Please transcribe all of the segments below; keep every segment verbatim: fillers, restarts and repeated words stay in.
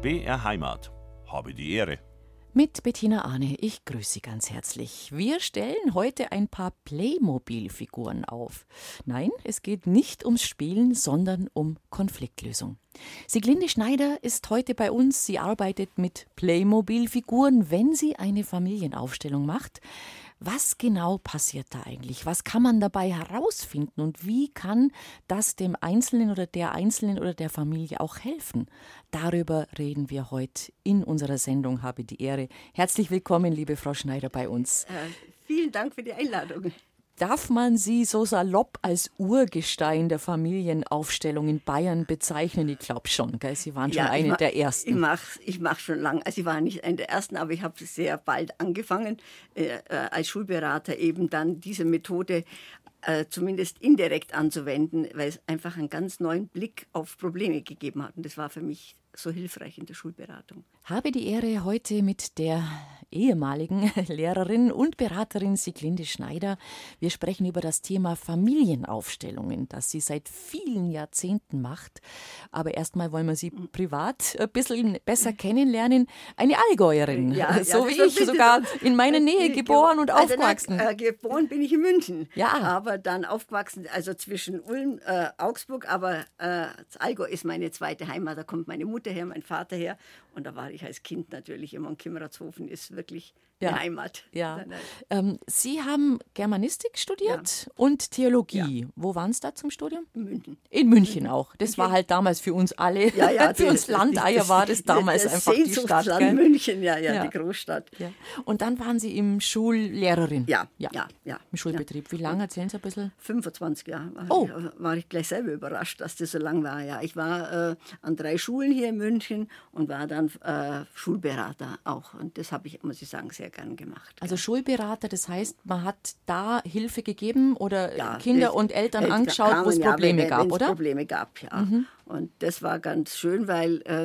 B R Heimat. Habe die Ehre. Mit Bettina Arne, ich grüße Sie ganz herzlich. Wir stellen heute ein paar Playmobil-Figuren auf. Nein, es geht nicht ums Spielen, sondern um Konfliktlösung. Sieglinde Schneider ist heute bei uns. Sie arbeitet mit Playmobil-Figuren, wenn sie eine Familienaufstellung macht. Was genau passiert da eigentlich? Was kann man dabei herausfinden und wie kann das dem Einzelnen oder der Einzelnen oder der Familie auch helfen? Darüber reden wir heute in unserer Sendung Habe die Ehre. Herzlich willkommen, liebe Frau Schneider, bei uns. Äh, vielen Dank für die Einladung. Darf man Sie so salopp als Urgestein der Familienaufstellung in Bayern bezeichnen? Ich glaube schon, gell? Sie waren schon ja, eine mach, der Ersten. Ich mache ich mach schon lange, also ich war nicht eine der Ersten, aber ich habe sehr bald angefangen, äh, äh, als Schulberater eben dann diese Methode äh, zumindest indirekt anzuwenden, weil es einfach einen ganz neuen Blick auf Probleme gegeben hat. Und das war für mich so hilfreich in der Schulberatung. Habe die Ehre, heute mit der ehemaligen Lehrerin und Beraterin Sieglinde Schneider. Wir sprechen über das Thema Familienaufstellungen, das sie seit vielen Jahrzehnten macht. Aber erstmal wollen wir sie privat ein bisschen besser kennenlernen. Eine Allgäuerin, ja, ja, so wie ich, sogar in meiner Nähe geboren und also aufgewachsen. Na, äh, geboren bin ich in München, ja. aber dann aufgewachsen, also zwischen Ulm, äh, Augsburg, aber äh, das Allgäu ist meine zweite Heimat, da kommt meine Mutter her, mein Vater her. Und da war ich als Kind natürlich immer in Kimmeratshofen, ist wirklich ja. eine Heimat. Ja. Ähm, Sie haben Germanistik studiert ja. und Theologie. Ja. Wo waren Sie da zum Studium? In München. In München auch. Das war halt damals für uns alle, ja, ja, für uns Landeier war das damals das einfach die Stadt. Gell? München, ja, ja, ja, die Großstadt. Ja. Und dann waren Sie im Schullehrerin? Ja, ja, ja. ja Im Schulbetrieb. Wie lange? Erzählen Sie ein bisschen? fünfundzwanzig Jahre. War, oh. ich, war ich gleich selber überrascht, dass das so lang war. Ja, ich war äh, an drei Schulen hier in München und war dann äh, Schulberater auch. Und das habe ich, muss ich sagen, sehr gern gemacht. Also Schulberater, das heißt, man hat da Hilfe gegeben oder ja, Kinder das, und Eltern Eltern angeschaut, wo es ja, Probleme wenn, gab, oder? Probleme gab, ja. Mhm. Und das war ganz schön, weil äh,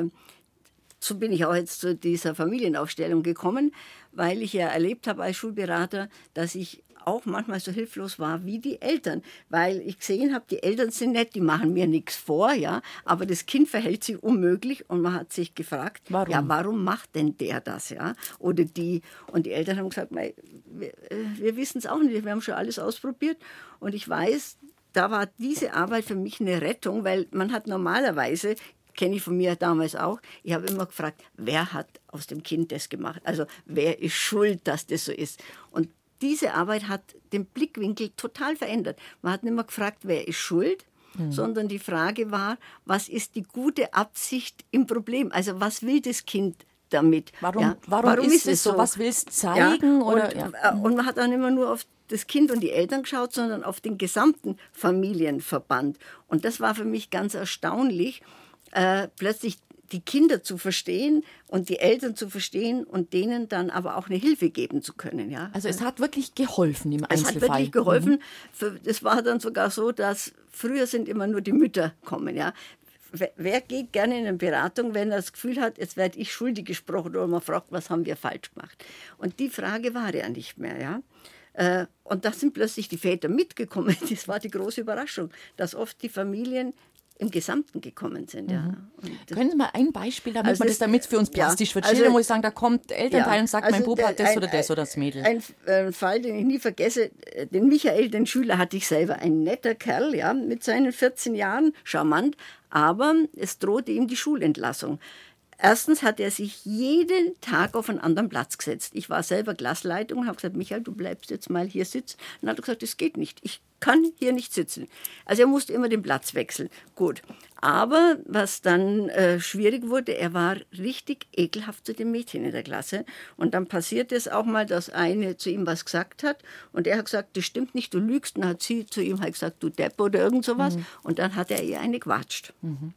so bin ich auch jetzt zu dieser Familienaufstellung gekommen, weil ich ja erlebt habe als Schulberater, dass ich auch manchmal so hilflos war wie die Eltern, weil ich gesehen habe, die Eltern sind nett, die machen mir nichts vor, ja, aber das Kind verhält sich unmöglich und man hat sich gefragt, warum? ja, warum macht denn der das, ja, oder die, und die Eltern haben gesagt, wir, wir wissen es auch nicht, wir haben schon alles ausprobiert und ich weiß, da war diese Arbeit für mich eine Rettung, weil man hat normalerweise, kenne ich von mir damals auch, ich habe immer gefragt, wer hat aus dem Kind das gemacht, also wer ist schuld, dass das so ist, und diese Arbeit hat den Blickwinkel total verändert. Man hat nicht mehr gefragt, wer ist schuld, mhm. sondern die Frage war, was ist die gute Absicht im Problem? Also was will das Kind damit? Warum, ja, warum, warum ist, ist es so? so? Was will es zeigen? Ja, oder, und, ja. und man hat auch nicht mehr nur auf das Kind und die Eltern geschaut, sondern auf den gesamten Familienverband. Und das war für mich ganz erstaunlich, äh, plötzlich die Kinder zu verstehen und die Eltern zu verstehen und denen dann aber auch eine Hilfe geben zu können. Ja. Also es hat wirklich geholfen im Einzelfall. Es hat wirklich geholfen. Mhm. Es war dann sogar so, dass früher sind immer nur die Mütter kommen. Ja. Wer geht gerne in eine Beratung, wenn er das Gefühl hat, jetzt werde ich schuldig gesprochen oder man fragt, was haben wir falsch gemacht? Und die Frage war ja nicht mehr. Ja. Und da sind plötzlich die Väter mitgekommen. Das war die große Überraschung, dass oft die Familien im Gesamten gekommen sind. Ja. Und Können Sie mal ein Beispiel, damit also man das, damit für uns plastisch ja, wird? Also, Schildern, wo ich sagen, da kommt Elternteil ja, und sagt, also mein Bub der, hat das ein, oder das oder das Mädel. Ein, ein Fall, den ich nie vergesse, den Michael, den Schüler, hatte ich selber. Ein netter Kerl, ja, mit seinen vierzehn Jahren, charmant, aber es drohte ihm die Schulentlassung. Erstens hat er sich jeden Tag auf einen anderen Platz gesetzt. Ich war selber Klassleitung und habe gesagt, Michael, du bleibst jetzt mal hier sitzen. Und dann hat er gesagt, das geht nicht. Ich kann hier nicht sitzen. Also er musste immer den Platz wechseln. Gut. Aber was dann äh, schwierig wurde, er war richtig ekelhaft zu den Mädchen in der Klasse. Und dann passiert es auch mal, dass eine zu ihm was gesagt hat. Und er hat gesagt, das stimmt nicht, du lügst. Und dann hat sie zu ihm halt gesagt, du Depp oder irgend sowas. Mhm. Und dann hat er ihr eine gewatscht. Mhm.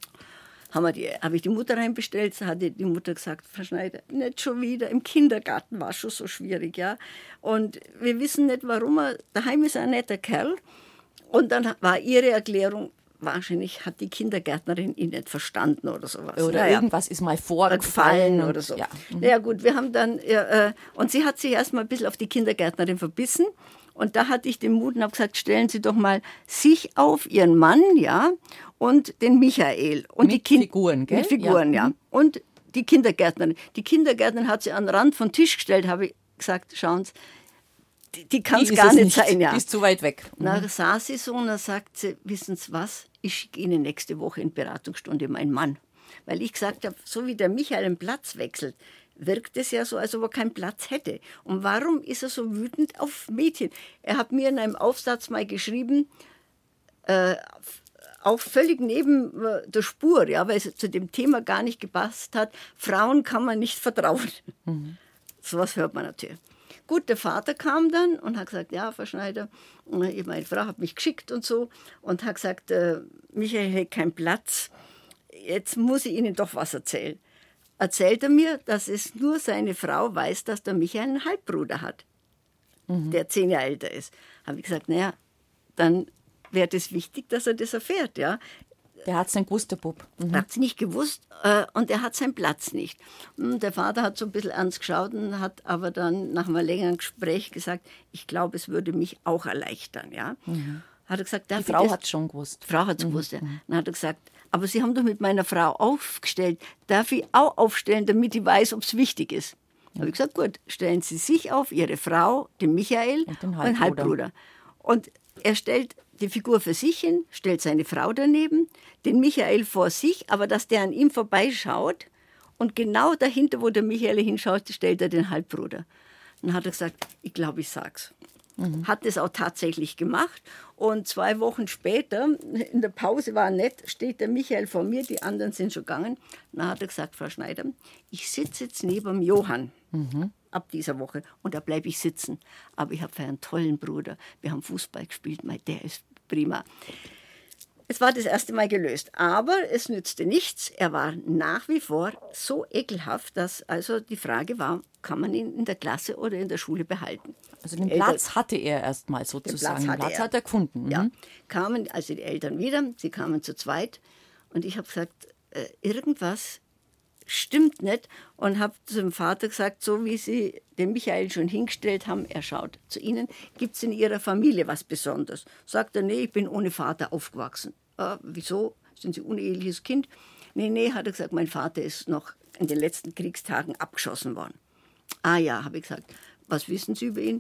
Habe hab ich die Mutter reinbestellt, hat die Mutter gesagt, Frau Schneider, nicht schon wieder, im Kindergarten war es schon so schwierig, ja. Und wir wissen nicht, warum er, daheim ist er ein netter Kerl. Und dann war ihre Erklärung, wahrscheinlich hat die Kindergärtnerin ihn nicht verstanden oder sowas. Oder naja, irgendwas ist mal vorgefallen oder so. Ja. Mhm. Naja gut, wir haben dann, ja, äh, und sie hat sich erstmal ein bisschen auf die Kindergärtnerin verbissen. Und da hatte ich den Mut und habe gesagt, stellen Sie doch mal sich auf, Ihren Mann, ja, und den Michael. Und mit die kind- Figuren, gell? Mit Figuren, ja. ja. Und die Kindergärtnerin. Die Kindergärtnerin hat sie an den Rand vom Tisch gestellt, habe ich gesagt, schauen Sie, die, die kann es gar nicht, nicht sein. Ja. Die ist zu weit weg. Mhm. Da saß sie so und dann sagt sie, wissen Sie was, ich schicke Ihnen nächste Woche in Beratungsstunde meinen Mann. Weil ich gesagt habe, so wie der Michael einen Platz wechselt, wirkt es ja so, als ob er keinen Platz hätte. Und warum ist er so wütend auf Mädchen? Er hat mir in einem Aufsatz mal geschrieben, äh, auch völlig neben äh, der Spur, ja, weil es zu dem Thema gar nicht gepasst hat, Frauen kann man nicht vertrauen. Mhm. So was hört man natürlich. Gut, der Vater kam dann und hat gesagt, ja, Frau Schneider, meine Frau hat mich geschickt und so und hat gesagt, äh, Michael hat keinen Platz, jetzt muss ich Ihnen doch was erzählen. Erzählt er mir, dass es nur seine Frau weiß, dass der Michael einen Halbbruder hat, mhm. der zehn Jahre älter ist. Habe ich gesagt, naja, dann wäre das wichtig, dass er das erfährt. Ja. Der hat es nicht gewusst, der Bub. Mhm. Er hat es nicht gewusst äh, und er hat seinen Platz nicht. Und der Vater hat so ein bisschen ernst geschaut und hat aber dann nach einem längeren Gespräch gesagt, ich glaube, es würde mich auch erleichtern. Ja. Mhm. Hat er gesagt, die Frau hat es schon gewusst. Die Frau hat es mhm. gewusst, ja. Dann hat er gesagt, aber Sie haben doch mit meiner Frau aufgestellt. Darf ich auch aufstellen, damit ich weiß, ob es wichtig ist? Ja. Habe ich gesagt, gut, stellen Sie sich auf, Ihre Frau, den Michael und den Halbbruder. Und, Halbbruder. Und er stellt die Figur für sich hin, stellt seine Frau daneben, den Michael vor sich, aber dass der an ihm vorbeischaut und genau dahinter, wo der Michael hinschaut, stellt er den Halbbruder. Dann hat er gesagt, ich glaube, ich sag's. Mhm. Hat es auch tatsächlich gemacht und zwei Wochen später, in der Pause war nett, steht der Michael vor mir, die anderen sind schon gegangen. Dann hat er gesagt, Frau Schneider, ich sitze jetzt neben Johann mhm. ab dieser Woche und da bleibe ich sitzen. Aber ich habe für einen tollen Bruder, wir haben Fußball gespielt, der ist prima. Es war das erste Mal gelöst, aber es nützte nichts. Er war nach wie vor so ekelhaft, dass also die Frage war, kann man ihn in der Klasse oder in der Schule behalten? Also den Platz Eltern, hatte er erstmal sozusagen. Den Platz, Platz er. hat er gefunden. Ja, kamen also die Eltern wieder, sie kamen zu zweit und ich habe gesagt, äh, irgendwas stimmt nicht und habe zum Vater gesagt, so wie Sie den Michael schon hingestellt haben, er schaut zu Ihnen, gibt es in Ihrer Familie was Besonderes? Sagt er, nee, ich bin ohne Vater aufgewachsen. Äh, wieso? Sind Sie uneheliches Kind? Nee, nee, hat er gesagt, mein Vater ist noch in den letzten Kriegstagen abgeschossen worden. Ah ja, habe ich gesagt, was wissen Sie über ihn?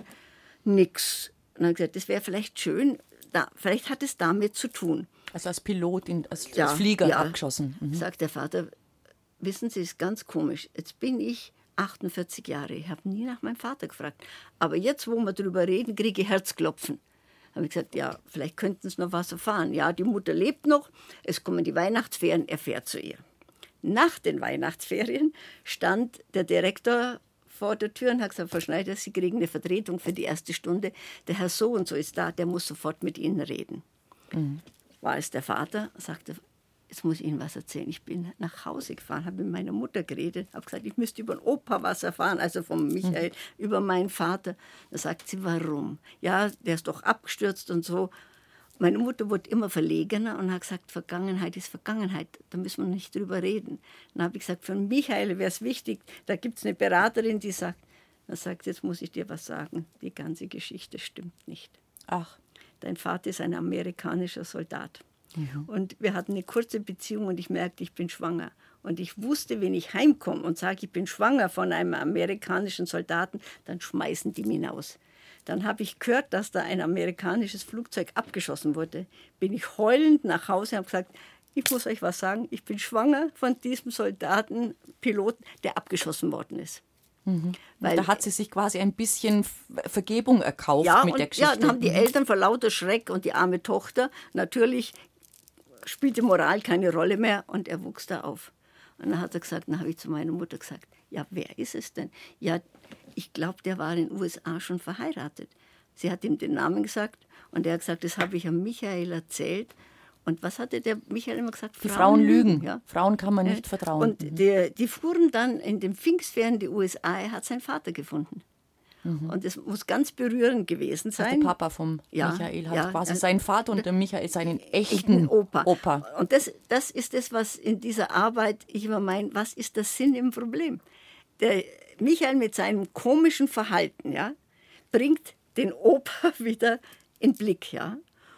Nix. Und dann habe ich gesagt, das wäre vielleicht schön, da, vielleicht hat es damit zu tun. Also als Pilot, in, als, ja, als Flieger ja, abgeschossen. Mhm. Sagt der Vater, wissen Sie, ist ganz komisch. Jetzt bin ich achtundvierzig Jahre. Ich habe nie nach meinem Vater gefragt. Aber jetzt, wo wir darüber reden, kriege ich Herzklopfen. Habe ich gesagt, ja, vielleicht könnten Sie noch was erfahren. Ja, die Mutter lebt noch. Es kommen die Weihnachtsferien, er fährt zu ihr. Nach den Weihnachtsferien stand der Direktor vor der Tür und hat gesagt, Frau Schneider, Sie kriegen eine Vertretung für die erste Stunde. Der Herr so und so ist da, der muss sofort mit Ihnen reden. Mhm. War es der Vater, sagte, jetzt muss ich Ihnen was erzählen. Ich bin nach Hause gefahren, habe mit meiner Mutter geredet, habe gesagt, ich müsste über den Opa was erfahren, also von Michael, mhm. über meinen Vater. Da sagt sie, warum? Ja, der ist doch abgestürzt und so. Meine Mutter wurde immer verlegener und hat gesagt, Vergangenheit ist Vergangenheit, da müssen wir nicht drüber reden. Dann habe ich gesagt, für Michael wäre es wichtig, da gibt es eine Beraterin, die sagt, dann sagt, jetzt muss ich dir was sagen, die ganze Geschichte stimmt nicht. Ach. Dein Vater ist ein amerikanischer Soldat. Mhm. Und wir hatten eine kurze Beziehung und ich merkte, ich bin schwanger. Und ich wusste, wenn ich heimkomme und sage, ich bin schwanger von einem amerikanischen Soldaten, dann schmeißen die mich hinaus. Dann habe ich gehört, dass da ein amerikanisches Flugzeug abgeschossen wurde. Bin ich heulend nach Hause und habe gesagt, ich muss euch was sagen, ich bin schwanger von diesem Soldaten, Piloten, der abgeschossen worden ist. Mhm. Weil, da hat sie sich quasi ein bisschen Vergebung erkauft ja, mit und, der Geschichte. Ja, dann haben die Eltern vor lauter Schreck und die arme Tochter, natürlich spielte Moral keine Rolle mehr und er wuchs da auf. Und dann hat er gesagt, dann habe ich zu meiner Mutter gesagt, ja, wer ist es denn? Ja, ich glaube, der war in den U S A schon verheiratet. Sie hat ihm den Namen gesagt und er hat gesagt, das habe ich an Michael erzählt. Und was hatte der Michael immer gesagt? Die Frauen, Frauen lügen. Ja. Frauen kann man nicht ja. vertrauen. Und die, die fuhren dann in den Pfingstferien in die U S A, er hat seinen Vater gefunden. Mhm. Und es muss ganz berührend gewesen sein. Also der Papa vom ja, Michael hat ja, quasi seinen Vater und der Michael seinen echten Opa. Opa. Und das, das ist das, was in dieser Arbeit ich immer meine, was ist der Sinn im Problem? Der Michael mit seinem komischen Verhalten, ja, bringt den Opa wieder in Blick, ja.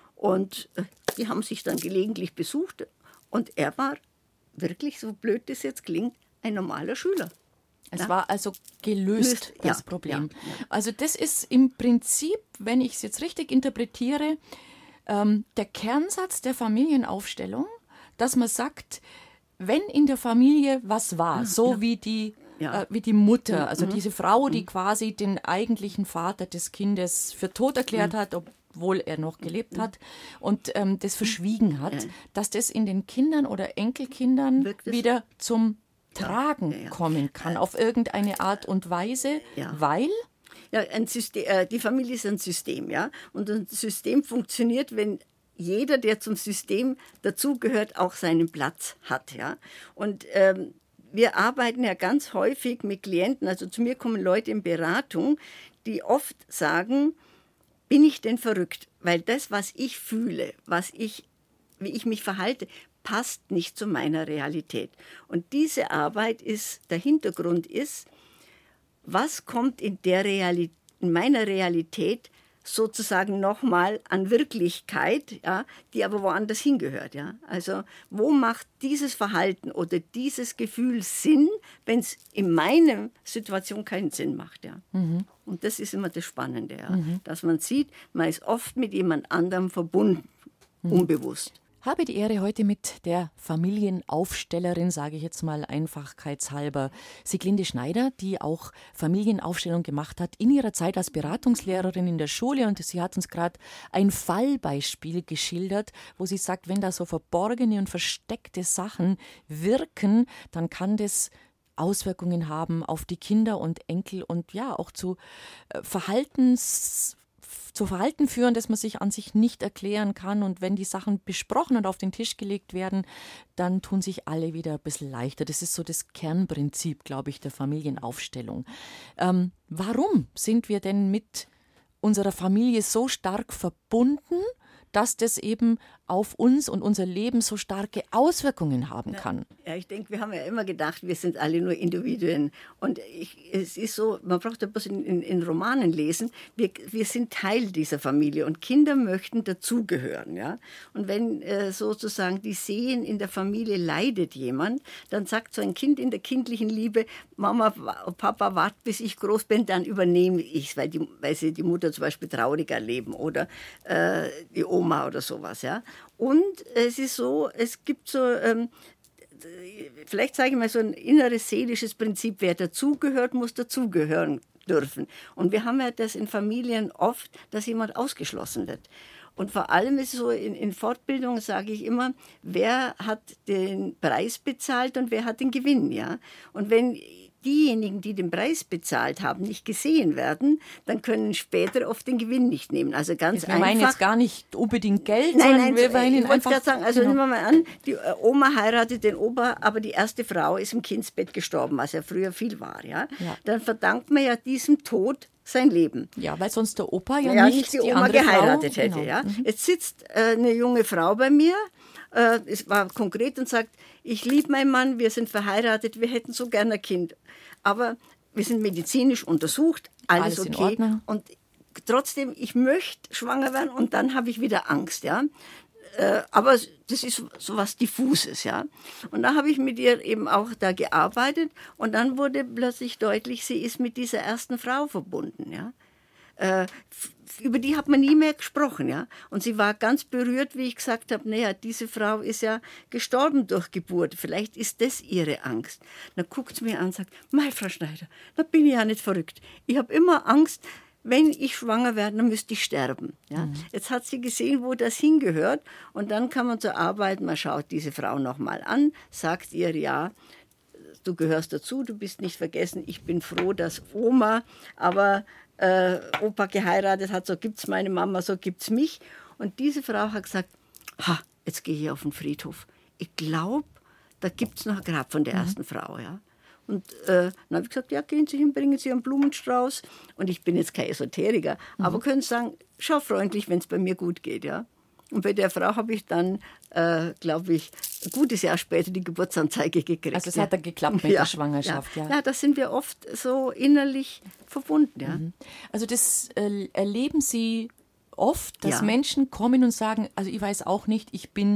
Und äh, die haben sich dann gelegentlich besucht und er war wirklich, so blöd das jetzt klingt, ein normaler Schüler. Es ja. war also gelöst, Löst, das ja, Problem. ja, ja. Also das ist im Prinzip, wenn ich es jetzt richtig interpretiere, ähm, der Kernsatz der Familienaufstellung, dass man sagt, wenn in der Familie was war, ja, so ja. wie die Ja. äh, wie die Mutter, also mhm. diese Frau, die mhm. quasi den eigentlichen Vater des Kindes für tot erklärt mhm. hat, obwohl er noch gelebt hat und ähm, das verschwiegen hat, ja. dass das in den Kindern oder Enkelkindern wieder zum Tragen ja, ja. kommen kann, auf irgendeine Art und Weise, ja. weil... Ja, ein System, äh, die Familie ist ein System, ja. Und ein System funktioniert, wenn jeder, der zum System dazugehört, auch seinen Platz hat, ja. Und ähm, wir arbeiten ja ganz häufig mit Klienten, also zu mir kommen Leute in Beratung, die oft sagen, bin ich denn verrückt? Weil das, was ich fühle, was ich, wie ich mich verhalte, passt nicht zu meiner Realität. Und diese Arbeit ist, der Hintergrund ist, was kommt in, der Realität, in meiner Realität sozusagen nochmal an Wirklichkeit, ja, die aber woanders hingehört. Ja? Also wo macht dieses Verhalten oder dieses Gefühl Sinn, wenn es in meiner Situation keinen Sinn macht. Ja? Mhm. Und das ist immer das Spannende, ja? mhm. dass man sieht, man ist oft mit jemand anderem verbunden, mhm. unbewusst. Habe die Ehre, heute mit der Familienaufstellerin, sage ich jetzt mal einfachkeitshalber, Sieglinde Schneider, die auch Familienaufstellung gemacht hat in ihrer Zeit als Beratungslehrerin in der Schule. Und sie hat uns gerade ein Fallbeispiel geschildert, wo sie sagt, wenn da so verborgene und versteckte Sachen wirken, dann kann das Auswirkungen haben auf die Kinder und Enkel und ja auch zu äh, Verhaltens zu Verhalten führen, das man sich an sich nicht erklären kann. Und wenn die Sachen besprochen und auf den Tisch gelegt werden, dann tun sich alle wieder ein bisschen leichter. Das ist so das Kernprinzip, glaube ich, der Familienaufstellung. Ähm, warum sind wir denn mit unserer Familie so stark verbunden, dass das eben auf uns und unser Leben so starke Auswirkungen haben kann? Ja, ich denke, wir haben ja immer gedacht, wir sind alle nur Individuen. Und ich, es ist so, man braucht ja bloß in, in, in Romanen lesen, wir, wir sind Teil dieser Familie und Kinder möchten dazugehören. Ja? Und wenn äh, sozusagen die sehen, in der Familie leidet jemand, dann sagt so ein Kind in der kindlichen Liebe, Mama, Papa, wart bis ich groß bin, dann übernehme ich es, weil, die, weil sie die Mutter zum Beispiel traurig erleben oder äh, die Oma oder sowas. Ja? Und es ist so, es gibt so, ähm, vielleicht sage ich mal so ein inneres seelisches Prinzip, wer dazugehört, muss dazugehören dürfen. Und wir haben ja das in Familien oft, dass jemand ausgeschlossen wird. Und vor allem ist es so, in, in Fortbildung sage ich immer, wer hat den Preis bezahlt und wer hat den Gewinn. Ja? Und wenn diejenigen, die den Preis bezahlt haben, nicht gesehen werden, dann können später oft den Gewinn nicht nehmen. Also ganz wir einfach. Wir meinen jetzt gar nicht unbedingt Geld, nein, sondern nein, wir meinen ich wollte einfach... gerade sagen, also genau. nehmen wir mal an, die Oma heiratet den Opa, aber die erste Frau ist im Kindsbett gestorben, was ja früher viel war. Ja? Ja. Dann verdankt man ja diesem Tod sein Leben. Ja, weil sonst der Opa ja, ja nicht, nicht die, die Oma andere geheiratet Frau, hätte. genau. Ja? Mhm. Jetzt sitzt äh, eine junge Frau bei mir, äh, es war konkret und sagt, ich liebe meinen Mann, wir sind verheiratet, wir hätten so gerne ein Kind. Aber wir sind medizinisch untersucht, alles, Alles in okay. Ordnung. Und trotzdem, ich möchte schwanger werden und dann habe ich wieder Angst. Ja? Äh, aber das ist so was Diffuses. Ja? Und da habe ich mit ihr eben auch da gearbeitet und dann wurde plötzlich deutlich, sie ist mit dieser ersten Frau verbunden. Ja? Äh, über die hat man nie mehr gesprochen. Ja? Und sie war ganz berührt, wie ich gesagt habe, naja, diese Frau ist ja gestorben durch Geburt. Vielleicht ist das ihre Angst. Dann guckt sie mir an und sagt, mei, Frau Schneider, da bin ich ja nicht verrückt. Ich habe immer Angst, wenn ich schwanger werde, dann müsste ich sterben. Ja? Mhm. Jetzt hat sie gesehen, wo das hingehört. Und dann kann man zur Arbeit, man schaut diese Frau nochmal an, sagt ihr, ja, du gehörst dazu, du bist nicht vergessen, ich bin froh, dass Oma, aber äh, Opa geheiratet hat, so gibt's meine Mama, so gibt's mich. Und diese Frau hat gesagt, ha, jetzt gehe ich auf den Friedhof. Ich glaube, da gibt's noch ein Grab von der mhm. ersten Frau, ja. Und äh, dann habe ich gesagt, ja, gehen Sie hin, bringen Sie einen Blumenstrauß. Und ich bin jetzt kein Esoteriker, mhm. aber können Sie sagen, schau freundlich, wenn es bei mir gut geht, ja. Und bei der Frau habe ich dann, äh, glaube ich, ein gutes Jahr später die Geburtsanzeige gekriegt. Also es ja. hat dann geklappt mit ja, der Schwangerschaft. Ja. Ja. ja, da sind wir oft so innerlich verbunden. Ja. Mhm. Also das äh, erleben Sie oft, dass ja. Menschen kommen und sagen, also ich weiß auch nicht, ich bin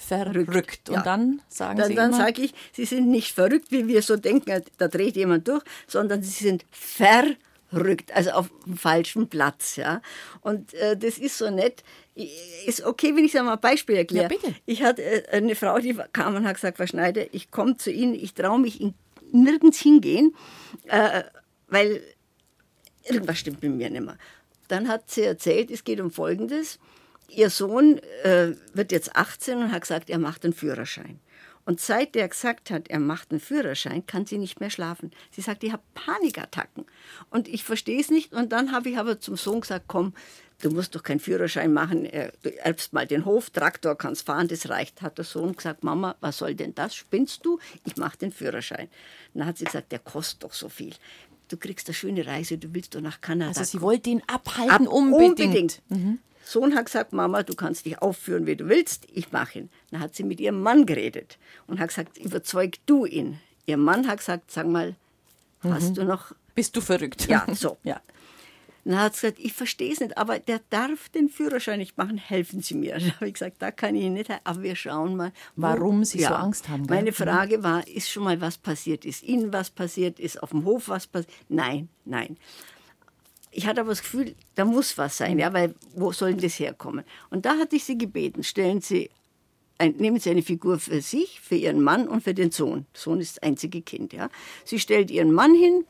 verrückt. Und ja. dann sagen dann, Sie Dann immer, sage ich, Sie sind nicht verrückt, wie wir so denken, da dreht jemand durch, sondern Sie sind verrückt, also auf dem falschen Platz. Ja? Und äh, das ist so nett. Ist okay, wenn ich es mal ein Beispiel erkläre. Ja, bitte. Ich hatte äh, eine Frau, die kam und hat gesagt, Frau Schneider, ich komme zu Ihnen, ich traue mich in, nirgends hingehen, äh, weil irgendwas stimmt mit mir nicht mehr. Dann hat sie erzählt, es geht um Folgendes. Ihr Sohn äh, wird jetzt achtzehn und hat gesagt, er macht einen Führerschein. Und seit er gesagt hat, er macht einen Führerschein, kann sie nicht mehr schlafen. Sie sagt, ich habe Panikattacken. Und ich verstehe es nicht. Und dann habe ich aber zum Sohn gesagt, komm, du musst doch keinen Führerschein machen. Du erbst mal den Hof, Traktor, kannst fahren, das reicht. Hat der Sohn gesagt, Mama, was soll denn das? Spinnst du? Ich mache den Führerschein. Dann hat sie gesagt, der kostet doch so viel. Du kriegst eine schöne Reise, du willst doch nach Kanada. Also Sie kommen. wollte ihn abhalten, Ab, unbedingt. unbedingt. Mhm. Sohn hat gesagt, Mama, du kannst dich aufführen, wie du willst, ich mache ihn. Dann hat sie mit ihrem Mann geredet und hat gesagt, überzeug du ihn. Ihr Mann hat gesagt, sag mal, mhm. hast du noch... Bist du verrückt? Ja, so. ja. Dann hat sie gesagt, ich verstehe es nicht, aber der darf den Führerschein nicht machen, helfen Sie mir. Dann habe ich gesagt, da kann ich nicht, aber wir schauen mal. Wo, Warum Sie ja, so Angst haben. Gell? Meine Frage war, ist schon mal was passiert? Ist Ihnen was passiert? Ist auf dem Hof was passiert? Nein, nein. Ich hatte aber das Gefühl, da muss was sein, ja, weil wo soll denn das herkommen? Und da hatte ich sie gebeten, stellen Sie, ein, nehmen Sie eine Figur für sich, für Ihren Mann und für den Sohn. Der Sohn ist das einzige Kind, ja. Sie stellt Ihren Mann hin,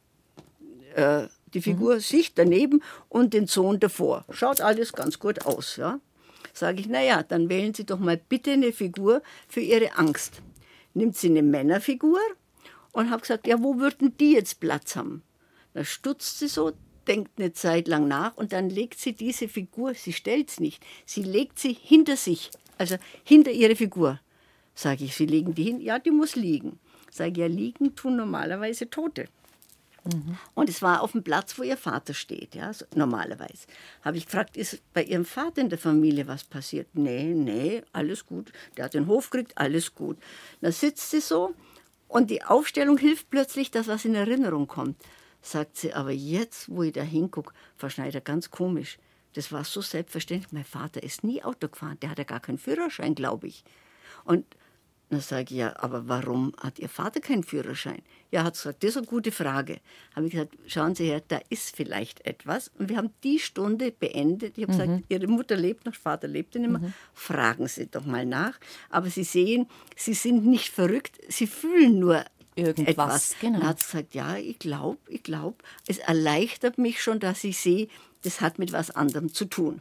äh, die Figur mhm. sich daneben und den Sohn davor. Schaut alles ganz gut aus, ja. Sage ich, naja, dann wählen Sie doch mal bitte eine Figur für Ihre Angst. Nimmt sie eine Männerfigur und habe gesagt, ja, wo würden die jetzt Platz haben? Da stutzt sie so, denkt eine Zeit lang nach und dann legt sie diese Figur, sie stellt es nicht, sie legt sie hinter sich, also hinter ihre Figur. Sage ich, Sie legen die hin? Ja, die muss liegen. Sage ich, ja, liegen tun normalerweise Tote. Mhm. Und es war auf dem Platz, wo ihr Vater steht, ja, so, normalerweise. Habe ich gefragt, ist bei Ihrem Vater in der Familie was passiert? Nee, nee, alles gut. Der hat den Hof gekriegt, alles gut. Dann sitzt sie so und die Aufstellung hilft plötzlich, dass was in Erinnerung kommt. Sagt sie, aber jetzt, wo ich da hingucke, Frau Schneider, ganz komisch. Das war so selbstverständlich. Mein Vater ist nie Auto gefahren. Der hat ja gar keinen Führerschein, glaube ich. Und dann sage ich, ja, aber warum hat Ihr Vater keinen Führerschein? Ja, hat gesagt, das ist eine gute Frage. Habe ich gesagt, schauen Sie her, da ist vielleicht etwas. Und wir haben die Stunde beendet. Ich habe mhm. gesagt, Ihre Mutter lebt noch, Vater lebte nicht mehr. Mhm. Fragen Sie doch mal nach. Aber Sie sehen, Sie sind nicht verrückt. Sie fühlen nur irgendwas. Etwas. Genau. Dann hat sie gesagt, ja, ich glaube, ich glaube, es erleichtert mich schon, dass ich sehe, das hat mit was anderem zu tun.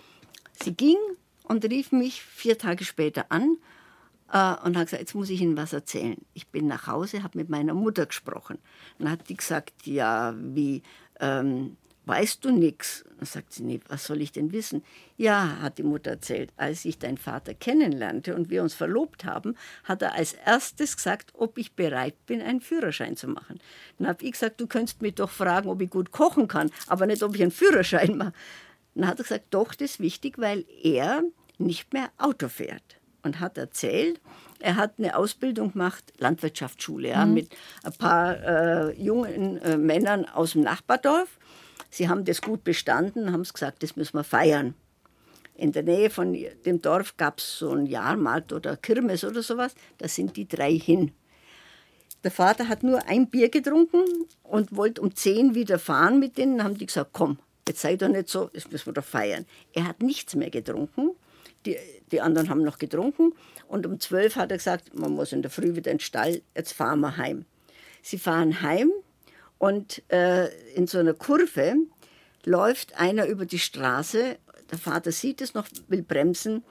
Sie ging und rief mich vier Tage später an äh, und hat gesagt, jetzt muss ich Ihnen was erzählen. Ich bin nach Hause, habe mit meiner Mutter gesprochen. Dann hat die gesagt, ja, wie, ähm, weißt du nichts? Dann sagt sie, nee, was soll ich denn wissen? Ja, hat die Mutter erzählt, als ich deinen Vater kennenlernte und wir uns verlobt haben, hat er als erstes gesagt, ob ich bereit bin, einen Führerschein zu machen. Dann habe ich gesagt, du könntest mich doch fragen, ob ich gut kochen kann, aber nicht, ob ich einen Führerschein mache. Dann hat er gesagt, doch, das ist wichtig, weil er nicht mehr Auto fährt. Und hat erzählt, er hat eine Ausbildung gemacht, Landwirtschaftsschule, ja, mhm. mit ein paar äh, jungen äh, Männern aus dem Nachbardorf. Sie haben das gut bestanden, haben gesagt, das müssen wir feiern. In der Nähe von dem Dorf gab es so einen Jahrmarkt oder Kirmes oder sowas, da sind die drei hin. Der Vater hat nur ein Bier getrunken und wollte um zehn wieder fahren mit denen. Dann haben die gesagt, komm, jetzt sei doch nicht so, das müssen wir doch feiern. Er hat nichts mehr getrunken, die, die anderen haben noch getrunken. Und um zwölf hat er gesagt, man muss in der Früh wieder in den Stall, jetzt fahren wir heim. Sie fahren heim. Und äh, in so einer Kurve läuft einer über die Straße. Der Vater sieht es noch, will bremsen.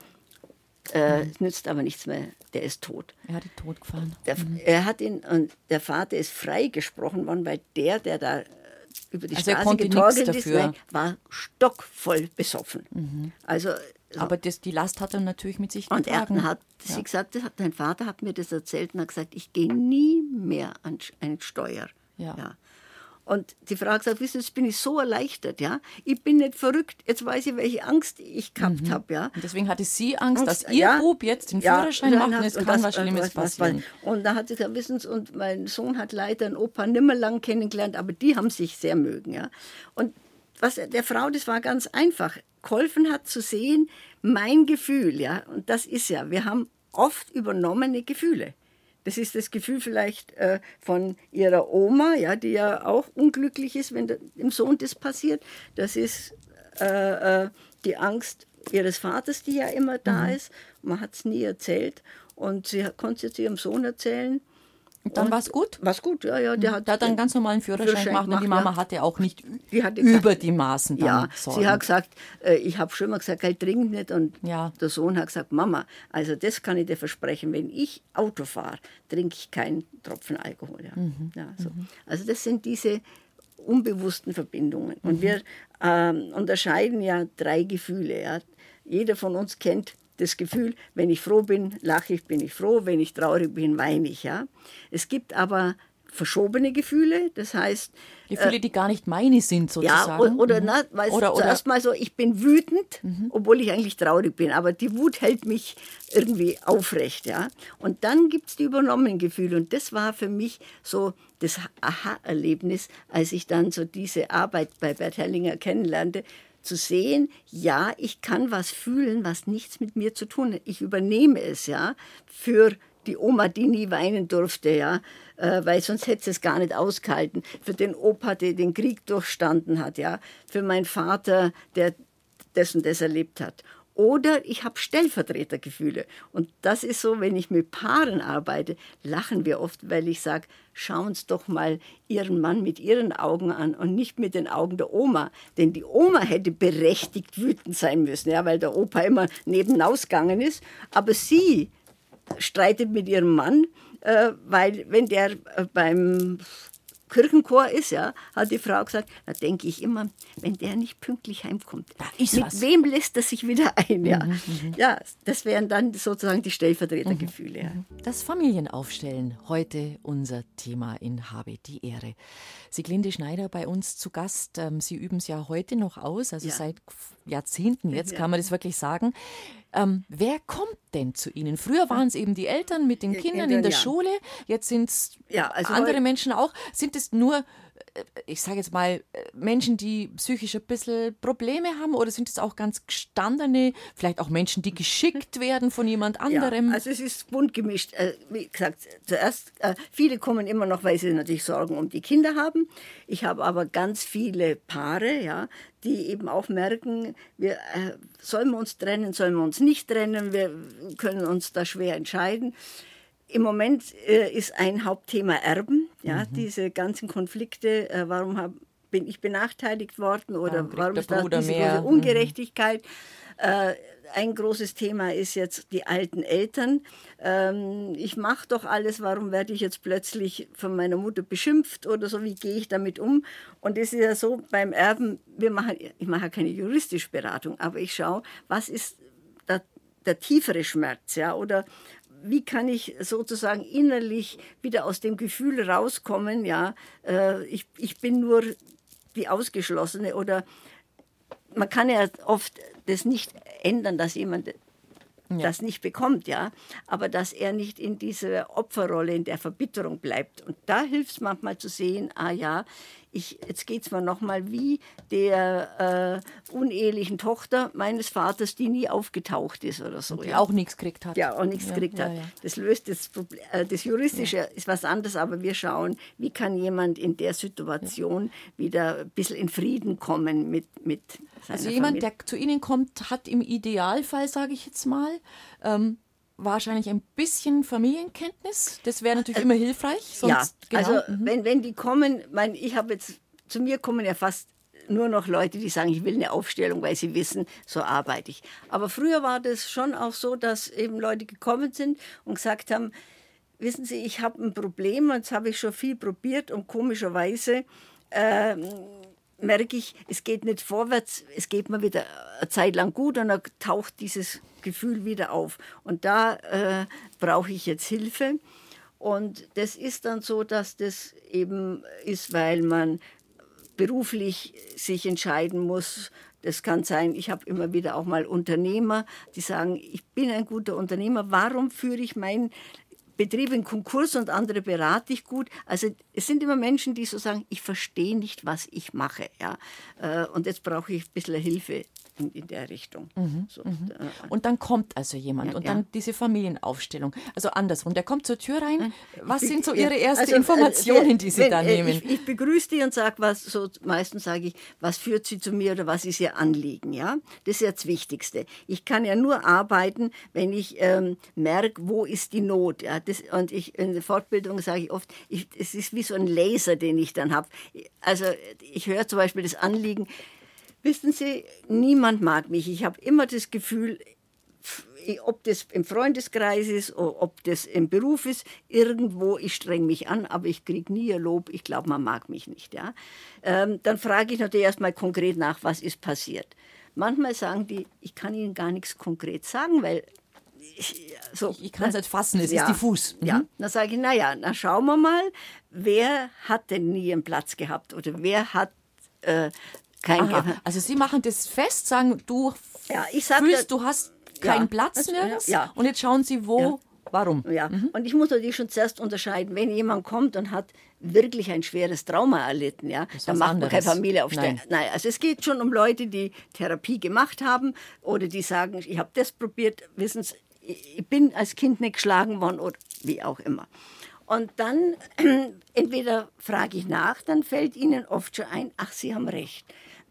Äh, mhm. Nützt aber nichts mehr. Der ist tot. Er hat ihn totgefahren. Der, mhm. er hat ihn, und der Vater ist freigesprochen worden, weil der, der da über die also Straße getorkelt ist, nein, war stockvoll besoffen. Mhm. Also, so. Aber das, die Last hat er natürlich mit sich und getragen. Und er hat, ja. sie gesagt, dein Vater hat mir das erzählt und hat gesagt, ich gehe nie mehr an einen Steuer. Ja. Ja. Und die Frau hat gesagt, wissen Sie, jetzt bin ich so erleichtert, ja. Ich bin nicht verrückt, jetzt weiß ich, welche Angst ich gehabt mhm. habe, ja. Und deswegen hatte sie Angst, Angst, dass ihr ja, Bub jetzt den ja, Führerschein macht und es und kann das, was Schlimmes was, was, passieren. Was, und da hat sie gesagt, wissen Sie, und mein Sohn hat leider einen Opa nimmer lang kennengelernt, aber die haben sich sehr mögen, ja. Und was der Frau, das war ganz einfach. geholfen hat zu sehen, mein Gefühl, ja, und das ist ja, wir haben oft übernommene Gefühle. Das ist das Gefühl vielleicht äh, von ihrer Oma, ja, die ja auch unglücklich ist, wenn dem Sohn das passiert. Das ist äh, äh, die Angst ihres Vaters, die ja immer da mhm. ist. Man hat es nie erzählt und sie konnte es ihrem Sohn erzählen. Und dann war es gut? War es gut, ja. ja der, hat der hat einen ganz normalen Führerschein, Führerschein gemacht, gemacht und die Mama ja. hatte auch nicht die hatte über gesagt, die Maßen dann Ja, Sorgen. Sie hat gesagt, äh, ich habe schon mal gesagt, halt trink nicht. Und ja. der Sohn hat gesagt, Mama, also das kann ich dir versprechen, wenn ich Auto fahre, trinke ich keinen Tropfen Alkohol. Ja. Mhm. Ja, so. mhm. Also das sind diese unbewussten Verbindungen. Und mhm. wir ähm, unterscheiden ja drei Gefühle. Ja. Jeder von uns kennt das Gefühl, wenn ich froh bin, lache ich, bin ich froh, wenn ich traurig bin, weine ich. Ja. Es gibt aber verschobene Gefühle, das heißt... Gefühle, äh, die gar nicht meine sind, sozusagen. Ja, oder, mhm. na, weißt, oder, oder zuerst mal so, ich bin wütend, mhm. obwohl ich eigentlich traurig bin, aber die Wut hält mich irgendwie aufrecht. Ja. Und dann gibt es die übernommenen Gefühle und das war für mich so das Aha-Erlebnis, als ich dann so diese Arbeit bei Bert Hellinger kennenlernte, zu sehen, ja, ich kann was fühlen, was nichts mit mir zu tun hat. Ich übernehme es, ja, für die Oma, die nie weinen durfte, ja, äh, weil sonst hätte sie es gar nicht ausgehalten. Für den Opa, der den Krieg durchstanden hat, ja, für meinen Vater, der das und das erlebt hat. Oder ich habe Stellvertretergefühle. Und das ist so, wenn ich mit Paaren arbeite, lachen wir oft, weil ich sage, schauen Sie doch mal Ihren Mann mit Ihren Augen an und nicht mit den Augen der Oma. Denn die Oma hätte berechtigt wütend sein müssen, ja, weil der Opa immer nebenausgegangen ist. Aber sie streitet mit ihrem Mann, äh, weil wenn der äh, beim Kirchenchor ist, ja, hat die Frau gesagt, da denke ich immer, wenn der nicht pünktlich heimkommt, da ist mit was. wem lässt er sich wieder ein? Ja, mhm, mhm. ja, das wären dann sozusagen die Stellvertretergefühle. Mhm. Ja. Das Familienaufstellen, heute unser Thema in Habe die Ehre. Sieglinde Schneider bei uns zu Gast. Sie üben es ja heute noch aus, also ja. seit Jahrzehnten jetzt ja. kann man das wirklich sagen. Ähm, wer kommt denn zu Ihnen? Früher waren es eben die Eltern mit den Kindern in der ja. Schule, jetzt sind es ja, also andere Menschen auch. Sind es nur, ich sage jetzt mal, Menschen, die psychisch ein bisschen Probleme haben, oder sind es auch ganz gestandene, vielleicht auch Menschen, die geschickt werden von jemand anderem? Ja, also es ist bunt gemischt. Äh, wie gesagt, zuerst, äh, viele kommen immer noch, weil sie natürlich Sorgen um die Kinder haben. Ich habe aber ganz viele Paare, ja, die eben auch merken, wir, äh, sollen wir uns trennen, sollen wir uns nicht trennen, wir können uns da schwer entscheiden. Im Moment äh, ist ein Hauptthema Erben, ja, mhm. diese ganzen Konflikte, äh, warum hab, bin ich benachteiligt worden oder ja, warum ist da diese mehr. große Ungerechtigkeit. Mhm. Äh, ein großes Thema ist jetzt die alten Eltern. Ähm, ich mache doch alles, warum werde ich jetzt plötzlich von meiner Mutter beschimpft oder so, wie gehe ich damit um? Und es ist ja so, beim Erben, wir machen, ich mache keine juristische Beratung, aber ich schaue, was ist der, der tiefere Schmerz, ja, oder wie kann ich sozusagen innerlich wieder aus dem Gefühl rauskommen, ja, äh, ich, ich bin nur die Ausgeschlossene, oder man kann ja oft das nicht ändern, dass jemand ja. das nicht bekommt, ja, aber dass er nicht in dieser Opferrolle, in der Verbitterung bleibt. Und da hilft es manchmal zu sehen, ah ja, ich, jetzt geht es mir nochmal wie der äh, unehelichen Tochter meines Vaters, die nie aufgetaucht ist oder so. Und die ja. auch nichts gekriegt hat. Ja, auch nichts ja, gekriegt ja, hat. Ja. Das löst das Problem. Äh, das Juristische ja. ist was anderes, aber wir schauen, wie kann jemand in der Situation ja. wieder ein bisschen in Frieden kommen mit, mit seiner Also jemand, Familie. der zu Ihnen kommt, hat im Idealfall, sage ich jetzt mal, ähm, wahrscheinlich ein bisschen Familienkenntnis. Das wäre natürlich immer hilfreich. Sonst, ja, genau. also mhm. wenn, wenn die kommen, mein, ich habe jetzt, zu mir kommen ja fast nur noch Leute, die sagen, ich will eine Aufstellung, weil sie wissen, so arbeite ich. Aber früher war das schon auch so, dass eben Leute gekommen sind und gesagt haben, wissen Sie, ich habe ein Problem, und das habe ich schon viel probiert, und komischerweise äh, merke ich, es geht nicht vorwärts, es geht mir wieder eine Zeit lang gut, und dann taucht dieses Gefühl wieder auf. Und da äh, brauche ich jetzt Hilfe. Und das ist dann so, dass das eben ist, weil man beruflich sich entscheiden muss. Das kann sein, ich habe immer wieder auch mal Unternehmer, die sagen, ich bin ein guter Unternehmer, warum führe ich meinen Betrieb in Konkurs und andere berate ich gut? Also es sind immer Menschen, die so sagen, ich verstehe nicht, was ich mache. Ja? Und jetzt brauche ich ein bisschen Hilfe in, in der Richtung. Mhm, so, mhm. Äh, und dann kommt also jemand ja, und ja. dann diese Familienaufstellung. Also andersrum, der kommt zur Tür rein. Was Ich- sind so ja, Ihre ersten also, äh, Informationen, die Sie wenn, da äh, nehmen? Ich, ich begrüße die und sage was, so meistens sage ich, was führt Sie zu mir oder was ist Ihr Anliegen, ja? Das ist ja das Wichtigste. Ich kann ja nur arbeiten, wenn ich ähm, merke, wo ist die Not, ja? Das, und ich in der Fortbildung sage ich oft, ich, es ist wie so ein Laser, den ich dann habe. Also ich höre zum Beispiel das Anliegen, wissen Sie, niemand mag mich. Ich habe immer das Gefühl, ob das im Freundeskreis ist, ob das im Beruf ist, irgendwo, ich streng mich an, aber ich kriege nie ein Lob, ich glaube, man mag mich nicht. Ja? Ähm, dann frage ich natürlich erstmal konkret nach, was ist passiert. Manchmal sagen die, ich kann Ihnen gar nichts konkret sagen, weil ich, so, Ich kann es nicht fassen, es ja, ist diffus. Mhm. Ja, dann sage ich, naja, dann schauen wir mal, wer hat denn nie einen Platz gehabt oder wer hat äh, kein Aha, Ge- also Sie machen das fest, sagen, du Ja, ich sag fühlst, da- du hast keinen Ja, Platz das- nirgends ja. und jetzt schauen Sie, wo, Ja. warum. Ja, und ich muss natürlich schon zuerst unterscheiden, wenn jemand kommt und hat wirklich ein schweres Trauma erlitten, ja, ist dann was macht man keine anderes. Familie aufstellen. Nein. Nein, also es geht schon um Leute, die Therapie gemacht haben oder die sagen, ich habe das probiert, wissen Sie, ich bin als Kind nicht geschlagen worden oder wie auch immer. Und dann entweder frage ich nach, dann fällt ihnen oft schon ein, ach, Sie haben recht.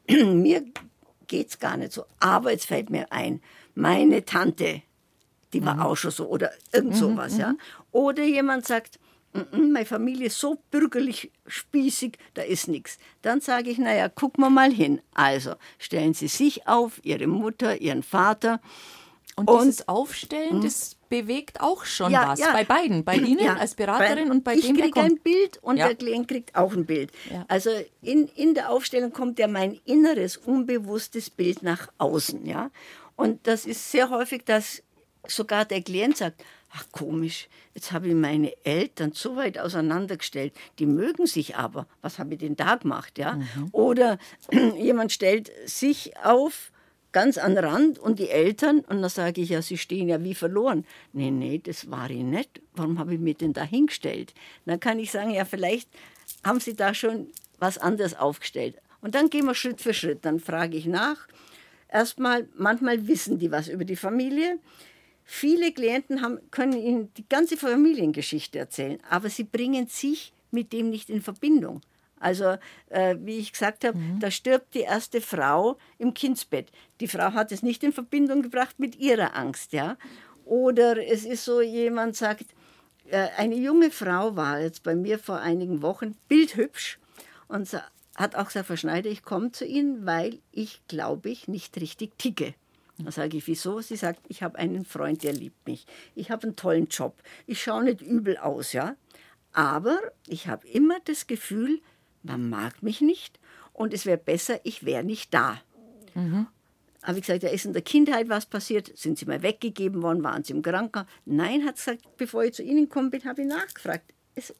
Mir geht es gar nicht so. Aber jetzt fällt mir ein, meine Tante, die war auch schon so oder irgend sowas. Ja. Oder jemand sagt, "Mm, mm, meine Familie ist so bürgerlich spießig, da ist nichts. Dann sage ich, naja, gucken wir mal hin. Also stellen Sie sich auf, Ihre Mutter, Ihren Vater. Und, Und- dieses Aufstellen, das bewegt auch schon Ja, was. ja. Bei beiden, bei Ihnen Ja, als Beraterin und bei ich dem, der kriege ein kommt. Bild und Ja. der Klient kriegt auch ein Bild. Ja. Also in, in der Aufstellung kommt ja mein inneres, unbewusstes Bild nach außen. Ja? Und das ist sehr häufig, dass sogar der Klient sagt, ach komisch, jetzt habe ich meine Eltern so weit auseinandergestellt, die mögen sich aber. Was habe ich denn da gemacht? Ja? Mhm. Oder jemand stellt sich auf, ganz an den Rand und die Eltern, und dann sage ich, ja, sie stehen ja wie verloren. Nee, nee, das war ich nicht. Warum habe ich mich denn da hingestellt? Dann kann ich sagen, ja, vielleicht haben sie da schon was anderes aufgestellt. Und dann gehen wir Schritt für Schritt. Dann frage ich nach. Erstmal, manchmal wissen die was über die Familie. Viele Klienten haben, können Ihnen die ganze Familiengeschichte erzählen, aber sie bringen sich mit dem nicht in Verbindung. Also, äh, wie ich gesagt habe, Mhm. da stirbt die erste Frau im Kindsbett. Die Frau hat es nicht in Verbindung gebracht mit ihrer Angst. Ja? Oder es ist so, jemand sagt, äh, eine junge Frau war jetzt bei mir vor einigen Wochen bildhübsch und sa- hat auch gesagt, Frau Schneider, ich komme zu Ihnen, weil ich, glaube ich, nicht richtig ticke. Dann sage ich, wieso? Sie sagt, ich habe einen Freund, der liebt mich. Ich habe einen tollen Job. Ich schaue nicht übel aus, ja. Aber ich habe immer das Gefühl, man mag mich nicht und es wäre besser, ich wäre nicht da. Mhm. Habe ich gesagt, ja, ist in der Kindheit was passiert? Sind Sie mal weggegeben worden? Waren Sie im Krankenhaus? Nein, hat gesagt, bevor ich zu Ihnen gekommen bin, habe ich nachgefragt. Es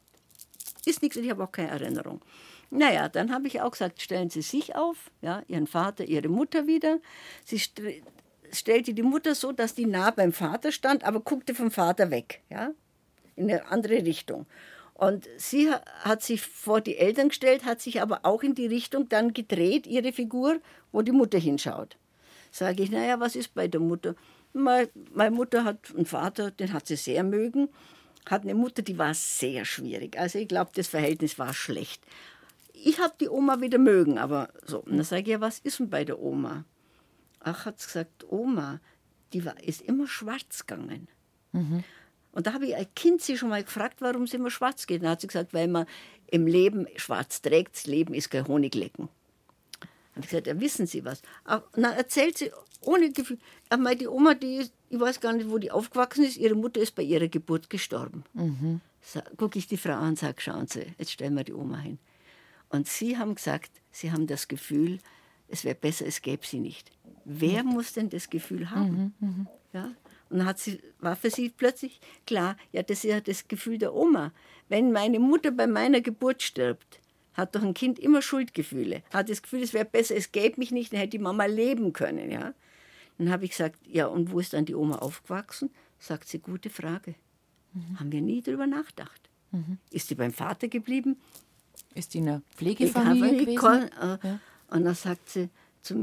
ist nichts und ich habe auch keine Erinnerung. Naja, dann habe ich auch gesagt, stellen Sie sich auf, ja, Ihren Vater, Ihre Mutter wieder. Sie st- stellte die Mutter so, dass die nah beim Vater stand, aber guckte vom Vater weg, ja, in eine andere Richtung. Und sie ha- hat sich vor die Eltern gestellt, hat sich aber auch in die Richtung dann gedreht, ihre Figur, wo die Mutter hinschaut. Sage ich, naja, was ist bei der Mutter? Meine, meine Mutter hat einen Vater, den hat sie sehr mögen, hat eine Mutter, die war sehr schwierig. Also ich glaube, das Verhältnis war schlecht. Ich habe die Oma wieder mögen, aber so. Und dann sage ich, ja, was ist denn bei der Oma? Ach, hat sie gesagt, Oma, die war, ist immer schwarz gegangen. Mhm. Und da habe ich als Kind sie schon mal gefragt, warum sie immer schwarz geht. Dann hat sie gesagt, weil man im Leben schwarz trägt, das Leben ist kein Honiglecken. Dann habe ich gesagt, ja, wissen Sie was? Ach, und dann erzählt sie ohne Gefühl, aber die Oma, die ist, ich weiß gar nicht, wo die aufgewachsen ist, ihre Mutter ist bei ihrer Geburt gestorben. Mhm. Gucke ich die Frau an und sage, schauen Sie, jetzt stellen wir die Oma hin. Und sie haben gesagt, sie haben das Gefühl, es wäre besser, es gäbe sie nicht. Wer muss denn das Gefühl haben? Mhm. Mhm. Ja? Und dann hat sie, war für sie plötzlich klar, ja, das ist ja das Gefühl der Oma. Wenn meine Mutter bei meiner Geburt stirbt, hat doch ein Kind immer Schuldgefühle. Hat das Gefühl, es wäre besser, es gäbe mich nicht, dann hätte die Mama leben können. Ja? Dann habe ich gesagt, ja, und wo ist dann die Oma aufgewachsen? Sagt sie, gute Frage. Mhm. Haben wir nie drüber nachgedacht. Mhm. Ist sie beim Vater geblieben? Ist die in einer Pflegefamilie ich gewesen? Kann, äh, ja. Und dann sagt sie zu mir,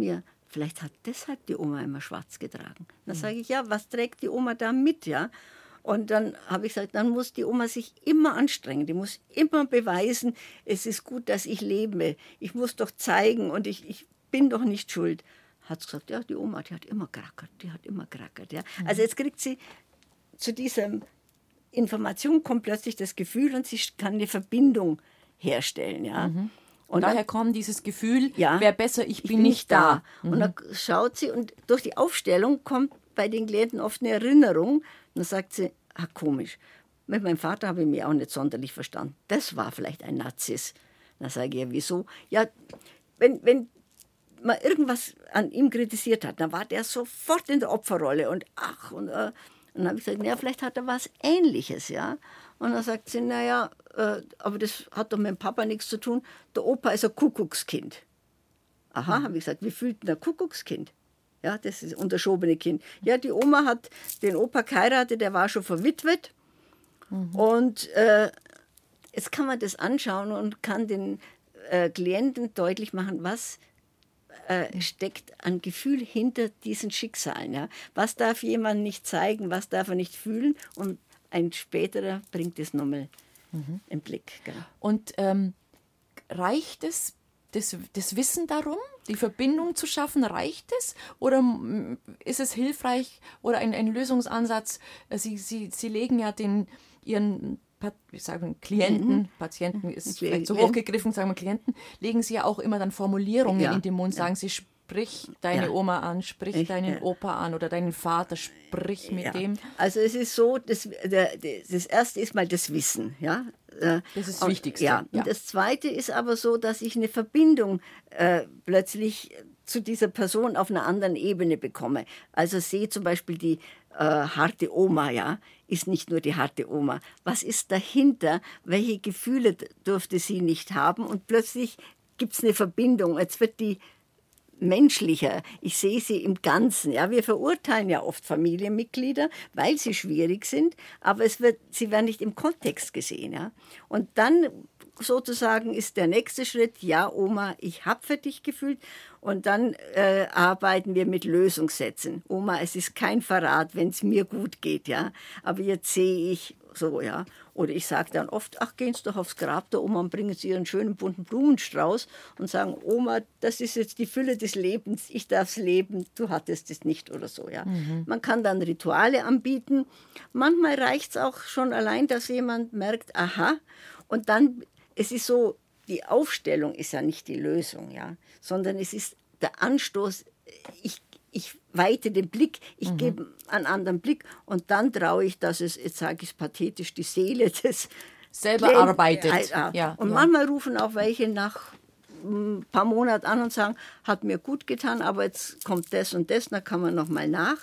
vielleicht hat deshalb die Oma immer schwarz getragen. Dann sage ich, ja, was trägt die Oma da mit, ja? Und dann habe ich gesagt, dann muss die Oma sich immer anstrengen, die muss immer beweisen, es ist gut, dass ich lebe. Ich muss doch zeigen und ich, ich bin doch nicht schuld. Hat sie gesagt, ja, die Oma, die hat immer gerackert, die hat immer gerackert. Ja. Mhm. Also jetzt kriegt sie zu dieser Information, kommt plötzlich das Gefühl und sie kann eine Verbindung herstellen, ja. Mhm. Und daher dann, kommt dieses Gefühl, ja, wäre besser, ich bin, ich bin nicht da. da. Mhm. Und dann schaut sie und durch die Aufstellung kommt bei den Klienten oft eine Erinnerung. Und dann sagt sie, ah, komisch, mit meinem Vater habe ich mich auch nicht sonderlich verstanden. Das war vielleicht ein Narziss. Dann sage ich, ja, wieso? Ja, wenn, wenn man irgendwas an ihm kritisiert hat, dann war der sofort in der Opferrolle und ach, und, äh, und dann habe ich gesagt, naja, vielleicht hat er was Ähnliches, ja. Und dann sagt sie, naja, äh, aber das hat doch mit dem Papa nichts zu tun. Der Opa ist ein Kuckuckskind. Aha, mhm. habe ich gesagt, wie fühlt denn ein Kuckuckskind? Ja, das ist das unterschobene Kind. Ja, die Oma hat den Opa geheiratet, der war schon verwitwet. Mhm. Und äh, jetzt kann man das anschauen und kann den äh, Klienten deutlich machen, was äh, steckt an Gefühl hinter diesen Schicksalen. Ja? Was darf jemand nicht zeigen, was darf er nicht fühlen? Und ein späterer bringt es nochmal mhm. im Blick. Gell? Und ähm, reicht es, das, das Wissen darum, die Verbindung zu schaffen, reicht es? Oder ist es hilfreich oder ein, ein Lösungsansatz? Sie, Sie, Sie legen ja den, Ihren ich sage Klienten, mhm. Patienten ist vielleicht so hochgegriffen, sagen wir Klienten, legen Sie ja auch immer dann Formulierungen ja. in den Mund, sagen Sie, sprich deine ja. Oma an, sprich ich, deinen ja. Opa an oder deinen Vater, sprich mit ja. dem. Also es ist so, das, der, das erste ist mal das Wissen. Ja? Das ist das und, Wichtigste. Ja. Ja. Und das zweite ist aber so, dass ich eine Verbindung äh, plötzlich zu dieser Person auf einer anderen Ebene bekomme. Also sehe zum Beispiel die äh, harte Oma, ja, ist nicht nur die harte Oma. Was ist dahinter? Welche Gefühle durfte sie nicht haben? Und plötzlich gibt es eine Verbindung. Jetzt wird die menschlicher. Ich sehe sie im Ganzen. Ja, wir verurteilen ja oft Familienmitglieder, weil sie schwierig sind, aber es wird, sie werden nicht im Kontext gesehen. Ja? Und dann sozusagen ist der nächste Schritt, ja Oma, ich habe für dich gefühlt. Und dann äh, arbeiten wir mit Lösungssätzen. Oma, es ist kein Verrat, wenn es mir gut geht, ja. Aber jetzt sehe ich so, ja. Oder ich sage dann oft, ach, gehen Sie doch aufs Grab der Oma und bringen Sie Ihren schönen bunten Blumenstrauß und sagen, Oma, das ist jetzt die Fülle des Lebens, ich darf es leben, du hattest es nicht oder so, ja. Mhm. Man kann dann Rituale anbieten. Manchmal reicht es auch schon allein, dass jemand merkt, aha, und dann, es ist so, die Aufstellung ist ja nicht die Lösung, ja, sondern es ist der Anstoß, ich, ich weite den Blick, ich mhm. gebe einen anderen Blick und dann traue ich, dass es, jetzt sage ich es pathetisch, die Seele des selber Klient, arbeitet. Äh, ja, und ja. manchmal rufen auch welche nach ein paar Monaten an und sagen, hat mir gut getan, aber jetzt kommt das und das, dann kann man noch mal nach.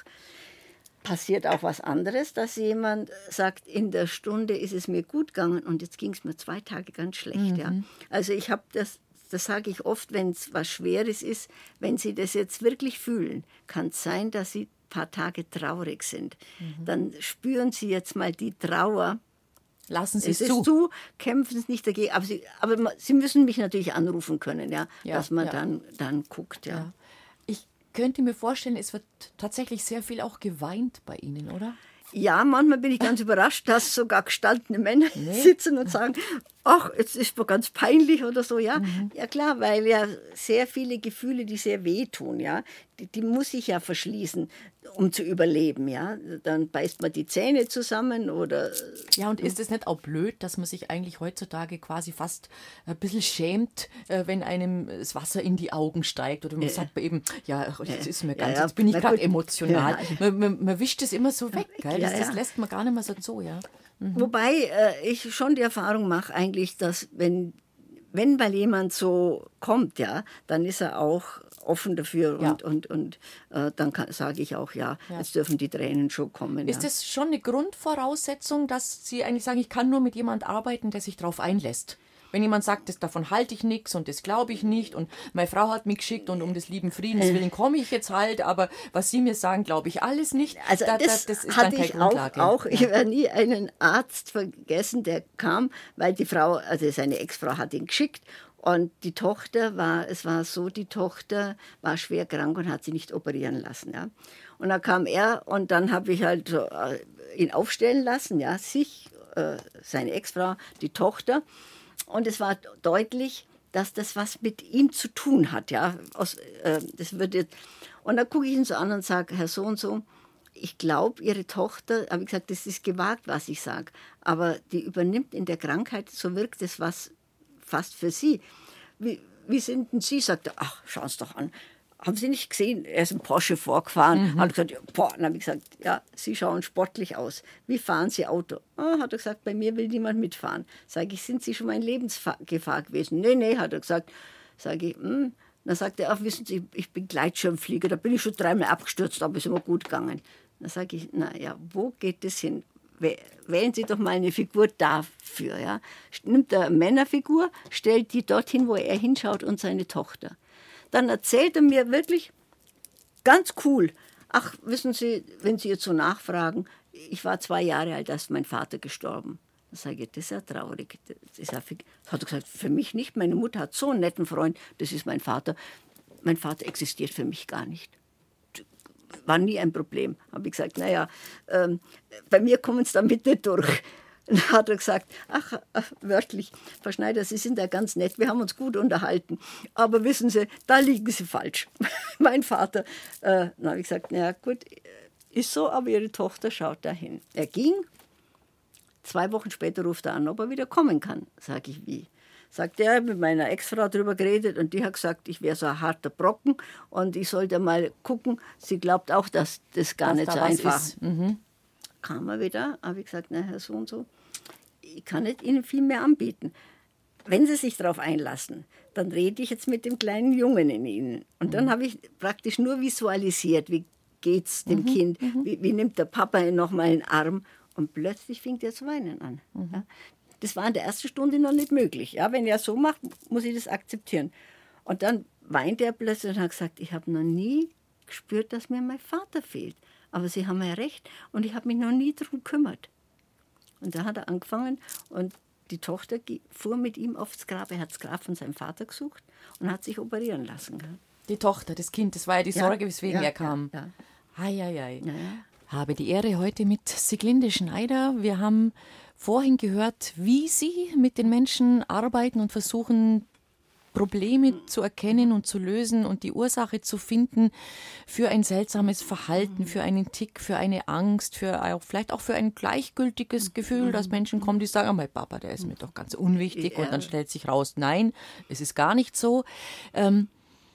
Passiert auch was anderes, dass jemand sagt, in der Stunde ist es mir gut gegangen und jetzt ging es mir zwei Tage ganz schlecht. Mhm. Ja. Also ich habe das, das sage ich oft, wenn es was Schweres ist, wenn Sie das jetzt wirklich fühlen, kann es sein, dass Sie ein paar Tage traurig sind. Mhm. Dann spüren Sie jetzt mal die Trauer. Lassen Sie es es zu. Ist zu, kämpfen Sie nicht dagegen. Aber Sie, aber Sie müssen mich natürlich anrufen können, ja, ja dass man ja. dann, dann guckt. Ja. Ja. Könnte mir vorstellen, es wird tatsächlich sehr viel auch geweint bei Ihnen, oder? Ja, manchmal bin ich ganz überrascht, dass sogar gestandene Männer nee. sitzen und sagen, ach, jetzt ist mir ganz peinlich oder so, ja. Mhm. Ja klar, weil ja sehr viele Gefühle, die sehr wehtun, ja, die, die muss ich ja verschließen, um zu überleben, ja. Dann beißt man die Zähne zusammen oder... Ja, und ist es nicht auch blöd, dass man sich eigentlich heutzutage quasi fast ein bisschen schämt, wenn einem das Wasser in die Augen steigt oder man ja. sagt eben, ja, das ist mir ganz, ja, ja. jetzt bin ich gerade emotional. Ja. Man, man, man wischt es immer so weg, gell? Das, das lässt man gar nicht mehr so zu, ja. Mhm. Wobei äh, ich schon die Erfahrung mache eigentlich, dass wenn, wenn mal jemand so kommt, ja, dann ist er auch offen dafür ja. und, und, und äh, dann sage ich auch, ja, ja, jetzt dürfen die Tränen schon kommen. Ist ja. das schon eine Grundvoraussetzung, dass Sie eigentlich sagen, ich kann nur mit jemand arbeiten, der sich darauf einlässt? Wenn jemand sagt, das, davon halte ich nichts und das glaube ich nicht und meine Frau hat mich geschickt und um des lieben Friedens willen komme ich jetzt halt, aber was Sie mir sagen, glaube ich alles nicht. Also da, das, das ist hatte dann keine ich Grundlage. Auch, auch. Ja. Ich werde nie einen Arzt vergessen, der kam, weil die Frau, also seine Ex-Frau hat ihn geschickt Und die Tochter war, es war so, die Tochter war schwer krank und hat sie nicht operieren lassen. Ja. Und dann kam er und dann habe ich halt so, äh, ihn aufstellen lassen, ja, sich, äh, seine Ex-Frau, die Tochter. Und es war deutlich, dass das was mit ihm zu tun hat. Ja. Aus, äh, das wird jetzt, und dann gucke ich ihn so an und sage, Herr so und so, ich glaube, Ihre Tochter, habe ich gesagt, das ist gewagt, was ich sage, aber die übernimmt in der Krankheit, so wirkt es was fast für Sie. Wie, wie sind denn Sie? Sagt er, ach, schauen Sie doch an. Haben Sie nicht gesehen, er ist ein Porsche vorgefahren. Mhm. Hat gesagt, ja, boah. Dann habe ich gesagt, ja, Sie schauen sportlich aus. Wie fahren Sie Auto? Oh, hat er gesagt, bei mir will niemand mitfahren. Sage ich, sind Sie schon mal in Lebensgefahr gewesen? Nee, nee, hat er gesagt. Sage ich, hm. Dann sagt er, ach, wissen Sie, ich bin Gleitschirmflieger, da bin ich schon dreimal abgestürzt, aber ist immer gut gegangen. Dann sage ich, naja, wo geht das hin? Wählen Sie doch mal eine Figur dafür. Ja? Nimmt er eine Männerfigur, stellt die dorthin, wo er hinschaut und seine Tochter. Dann erzählt er mir wirklich ganz cool, ach, wissen Sie, wenn Sie jetzt so nachfragen, ich war zwei Jahre alt, da ist mein Vater gestorben. Dann sage ich, das ist ja traurig. Das ist ja für, hat er gesagt, für mich nicht. Meine Mutter hat so einen netten Freund, das ist mein Vater. Mein Vater existiert für mich gar nicht. War nie ein Problem. Habe ich gesagt, naja, ähm, bei mir kommen sie damit nicht durch. Dann hat er gesagt, ach, ach, wörtlich, Frau Schneider, Sie sind ja ganz nett, wir haben uns gut unterhalten. Aber wissen Sie, da liegen Sie falsch. Mein Vater, äh, dann habe ich gesagt, naja, gut, ist so, aber Ihre Tochter schaut dahin. Er ging, zwei Wochen später ruft er an, ob er wieder kommen kann. Sage ich, wie? Sagt er, mit meiner Ex-Frau darüber geredet und die hat gesagt, ich wäre so ein harter Brocken und ich sollte mal gucken. Sie glaubt auch, dass das gar was nicht da so einfach ist. Mhm. Kam er wieder, habe ich gesagt, na Herr so und so, ich kann nicht Ihnen viel mehr anbieten. Wenn Sie sich darauf einlassen, dann rede ich jetzt mit dem kleinen Jungen in Ihnen. Und mhm. dann habe ich praktisch nur visualisiert, wie geht es dem mhm. Kind, mhm. Wie, wie nimmt der Papa ihn nochmal in den Arm und plötzlich fing er zu weinen an. Mhm. Ja. Das war in der ersten Stunde noch nicht möglich. Ja, wenn er so macht, muss ich das akzeptieren. Und dann weinte er plötzlich und hat gesagt, ich habe noch nie gespürt, dass mir mein Vater fehlt. Aber Sie haben ja recht und ich habe mich noch nie darum gekümmert. Und da hat er angefangen und die Tochter fuhr mit ihm aufs Grab. Er hat das Grab von seinem Vater gesucht und hat sich operieren lassen. Die Tochter, das Kind, das war ja die Sorge, ja, weswegen ja, er kam. Ja, ja. Ei, ei, ei. Ja, ja. Habe die Ehre heute mit Sieglinde Schneider. Wir haben vorhin gehört, wie Sie mit den Menschen arbeiten und versuchen, Probleme zu erkennen und zu lösen und die Ursache zu finden für ein seltsames Verhalten, für einen Tick, für eine Angst, für auch, vielleicht auch für ein gleichgültiges Gefühl, dass Menschen kommen, die sagen, mein Papa, der ist mir doch ganz unwichtig. Und dann stellt sich raus, nein, es ist gar nicht so. Ähm,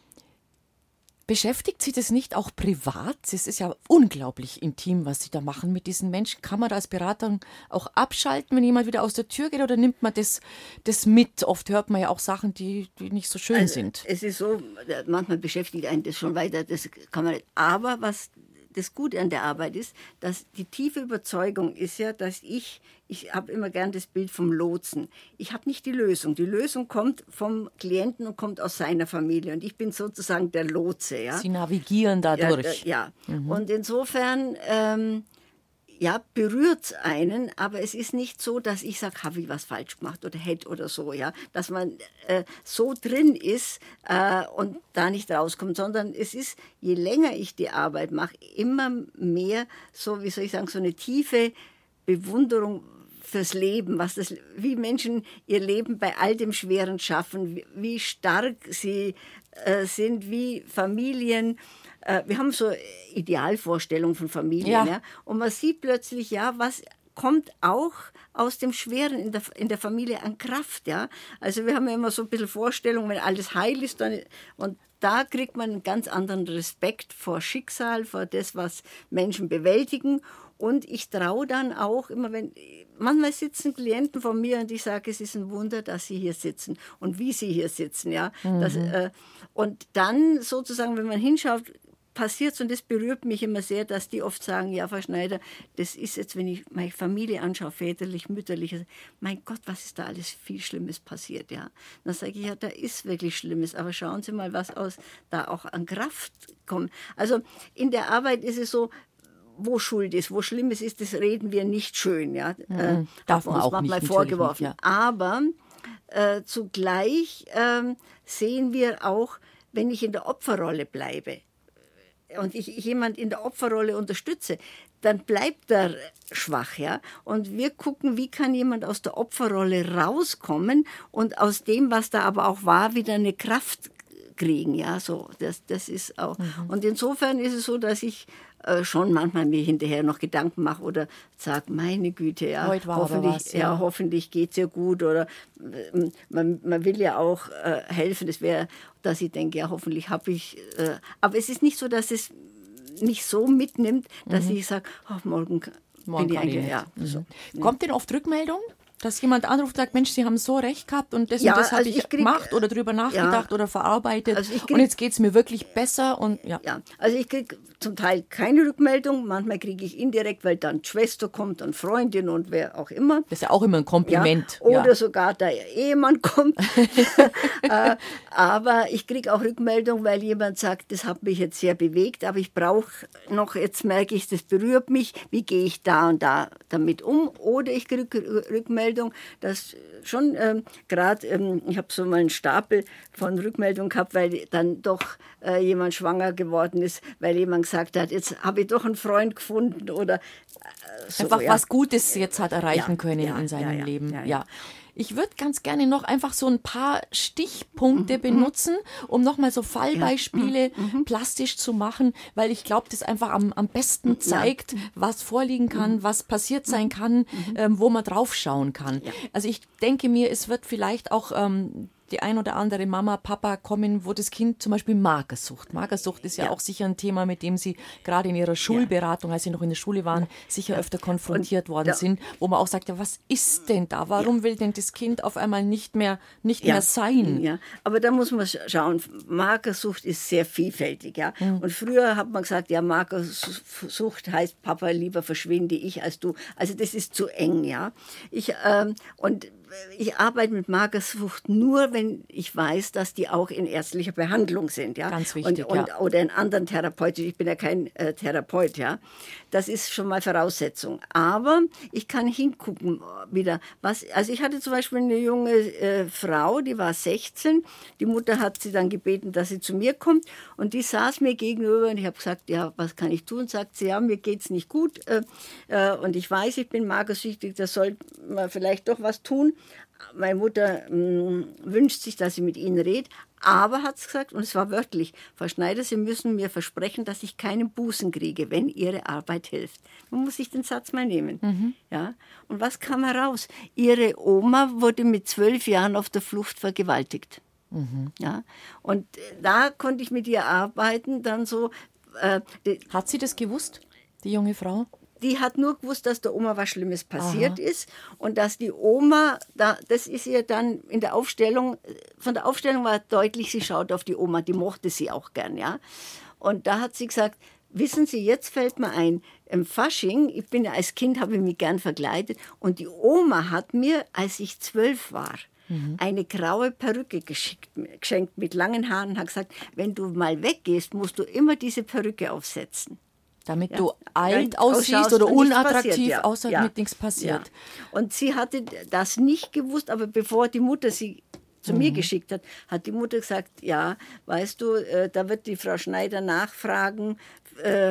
Beschäftigt Sie das nicht auch privat? Es ist ja unglaublich intim, was Sie da machen mit diesen Menschen. Kann man da als Berater auch abschalten, wenn jemand wieder aus der Tür geht, oder nimmt man das, das mit? Oft hört man ja auch Sachen, die, die nicht so schön also, sind. Es ist so, manchmal beschäftigt einen das schon weiter, das kann man nicht. Aber was das Gute an der Arbeit ist, dass die tiefe Überzeugung ist ja, dass ich, ich habe immer gern das Bild vom Lotsen. Ich habe nicht die Lösung. Die Lösung kommt vom Klienten und kommt aus seiner Familie. Und ich bin sozusagen der Lotse. Ja? Sie navigieren dadurch. Ja, ja. Mhm. Und insofern ähm, ja, berührt es einen, aber es ist nicht so, dass ich sage, habe ich was falsch gemacht oder hätte oder so, ja, dass man äh, so drin ist äh, und da nicht rauskommt, sondern es ist, je länger ich die Arbeit mache, immer mehr so, wie soll ich sagen, so eine tiefe Bewunderung fürs Leben, was das, wie Menschen ihr Leben bei all dem Schweren schaffen, wie, wie stark sie äh, sind, wie Familien. Wir haben so Idealvorstellungen von Familien. Ja. Ja, und man sieht plötzlich, ja, was kommt auch aus dem Schweren in der, in der Familie an Kraft. Ja? Also wir haben ja immer so ein bisschen Vorstellungen, wenn alles heil ist. Dann, und da kriegt man einen ganz anderen Respekt vor Schicksal, vor das, was Menschen bewältigen. Und ich traue dann auch immer, wenn manchmal sitzen Klienten von mir und ich sage, es ist ein Wunder, dass sie hier sitzen und wie sie hier sitzen. Ja? Mhm. Das, äh, und dann sozusagen, wenn man hinschaut, passiert es, und das berührt mich immer sehr, dass die oft sagen, ja, Frau Schneider, das ist jetzt, wenn ich meine Familie anschaue, väterlich, mütterlich, mein Gott, was ist da alles viel Schlimmes passiert, ja. Dann sage ich, ja, da ist wirklich Schlimmes, aber schauen Sie mal, was aus da auch an Kraft kommt. Also in der Arbeit ist es so, wo Schuld ist, wo Schlimmes ist, das reden wir nicht schön, ja. Mhm. Darf man uns auch manchmal nicht, vorgeworfen. Nicht, ja. Aber äh, zugleich ähm, sehen wir auch, wenn ich in der Opferrolle bleibe und ich, ich jemand in der Opferrolle unterstütze, dann bleibt er schwach, ja. Und wir gucken, wie kann jemand aus der Opferrolle rauskommen und aus dem, was da aber auch war, wieder eine Kraft kriegen, ja. So, das, das ist auch. Mhm. Und insofern ist es so, dass ich äh, schon manchmal mir hinterher noch Gedanken mache oder sage, meine Güte, ja, Heute war hoffentlich, was, ja. ja, hoffentlich geht es ihr gut oder äh, man, man will ja auch äh, helfen. Das wäre, dass ich denke, ja, hoffentlich habe ich. Äh, aber es ist nicht so, dass es mich so mitnimmt, dass mhm. ich sage, oh, morgen, morgen bin ich eigentlich, ich ja. mhm. So. Kommt denn oft Rückmeldung, dass jemand anruft und sagt, Mensch, Sie haben so recht gehabt und das ja, und das habe also ich, ich krieg, gemacht oder drüber nachgedacht ja, oder verarbeitet also krieg, und jetzt geht es mir wirklich besser und ja. Ja, also ich kriege zum Teil keine Rückmeldung, manchmal kriege ich indirekt, weil dann die Schwester kommt und Freundin und wer auch immer. Das ist ja auch immer ein Kompliment. Ja, oder ja. sogar der Ehemann kommt. äh, aber ich kriege auch Rückmeldung, weil jemand sagt, das hat mich jetzt sehr bewegt, aber ich brauche noch, jetzt merke ich, das berührt mich, wie gehe ich da und da damit um? Oder ich kriege Rückmeldung, dass schon ähm, gerade, ähm, ich habe so mal einen Stapel von Rückmeldungen gehabt, weil dann doch äh, jemand schwanger geworden ist, weil jemand gesagt hat, jetzt habe ich doch einen Freund gefunden oder äh, so, einfach ja. was Gutes jetzt hat erreichen ja, können ja, in seinem ja, ja, Leben. Ja, ja. ja. Ich würde ganz gerne noch einfach so ein paar Stichpunkte mhm. benutzen, um nochmal so Fallbeispiele ja. mhm. plastisch zu machen, weil ich glaube, das einfach am, am besten zeigt, ja. was vorliegen kann, mhm. was passiert sein kann, mhm. ähm, wo man drauf schauen kann. Ja. Also ich denke mir, es wird vielleicht auch ähm, die ein oder andere Mama, Papa kommen, wo das Kind zum Beispiel Magersucht. Magersucht ist ja, ja. auch sicher ein Thema, mit dem Sie gerade in Ihrer Schulberatung, als Sie noch in der Schule waren, sicher ja. öfter konfrontiert Und, worden ja. sind, wo man auch sagt, ja, was ist denn da? Warum ja. will denn das Kind auf einmal nicht mehr, nicht ja. mehr sein? Ja, aber da muss man schauen. Magersucht ist sehr vielfältig. Ja? Mhm. Und früher hat man gesagt, ja, Magersucht heißt, Papa, lieber verschwinde ich als du. Also das ist zu eng. Ja? Ich, ähm, und ich arbeite mit Magersucht nur, wenn ich weiß, dass die auch in ärztlicher Behandlung sind. Ja? Ganz wichtig, und, und, ja. Oder in anderen Therapeuten. Ich bin ja kein äh, Therapeut. Ja? Das ist schon mal Voraussetzung. Aber ich kann hingucken wieder. Was, also ich hatte zum Beispiel eine junge äh, Frau, die war sechzehn. Die Mutter hat sie dann gebeten, dass sie zu mir kommt. Und die saß mir gegenüber und ich habe gesagt, ja, was kann ich tun? Sagt sie, ja, mir geht es nicht gut. Äh, äh, und ich weiß, ich bin magersüchtig, da sollte man vielleicht doch was tun. Meine Mutter mh, wünscht sich, dass sie mit Ihnen redet, aber hat es gesagt, und es war wörtlich, Frau Schneider, Sie müssen mir versprechen, dass ich keinen Bußen kriege, wenn Ihre Arbeit hilft. Man muss sich den Satz mal nehmen. Mhm. Ja? Und was kam heraus? Ihre Oma wurde mit zwölf Jahren auf der Flucht vergewaltigt. Mhm. Ja? Und da konnte ich mit ihr arbeiten, dann so. Äh, hat sie das gewusst, die junge Frau? Die hat nur gewusst, dass der Oma was Schlimmes passiert Aha. ist und dass die Oma, da, das ist ihr dann in der Aufstellung, von der Aufstellung war deutlich, sie schaut auf die Oma, die mochte sie auch gern, ja. Und da hat sie gesagt, wissen Sie, jetzt fällt mir ein, im Fasching, ich bin ja als Kind, habe ich mich gern verkleidet und die Oma hat mir, als ich zwölf war, mhm. eine graue Perücke geschickt, geschenkt mit langen Haaren und hat gesagt, wenn du mal weggehst, musst du immer diese Perücke aufsetzen. Damit ja. du alt aussiehst oder unattraktiv ja. aussieht, ja. damit nichts passiert. Ja. Und sie hatte das nicht gewusst, aber bevor die Mutter sie zu mhm. mir geschickt hat, hat die Mutter gesagt, ja, weißt du, äh, da wird die Frau Schneider nachfragen, äh,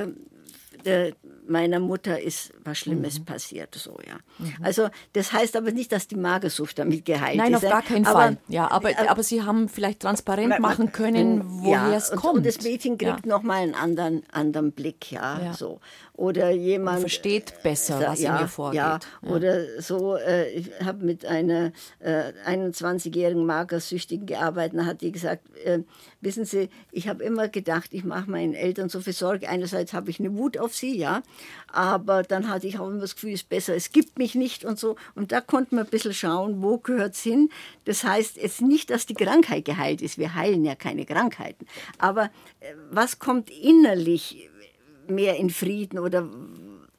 äh, meiner Mutter ist was Schlimmes mhm. passiert, so, ja. Mhm. Also, das heißt aber nicht, dass die Magersucht damit geheilt Nein, ist. Nein, auf gar keinen aber, Fall. Ja, aber, aber, aber Sie haben vielleicht transparent man, machen können, woher ja, es und, kommt. Und das Mädchen kriegt ja. nochmal einen anderen, anderen Blick, ja, ja. so. Oder jemand... Und versteht besser, was ja, in ihr vorgeht. Ja, ja. Oder so, äh, ich habe mit einer äh, einundzwanzigjährigen Magersüchtigen gearbeitet, da hat die gesagt, äh, wissen Sie, ich habe immer gedacht, ich mache meinen Eltern so viel Sorge. Einerseits habe ich eine Wut auf sie, ja, aber dann hatte ich auch immer das Gefühl, es ist besser, es gibt mich nicht und so. Und da konnte man ein bisschen schauen, wo gehört es hin. Das heißt jetzt nicht, dass die Krankheit geheilt ist. Wir heilen ja keine Krankheiten. Aber äh, was kommt innerlich mehr in Frieden oder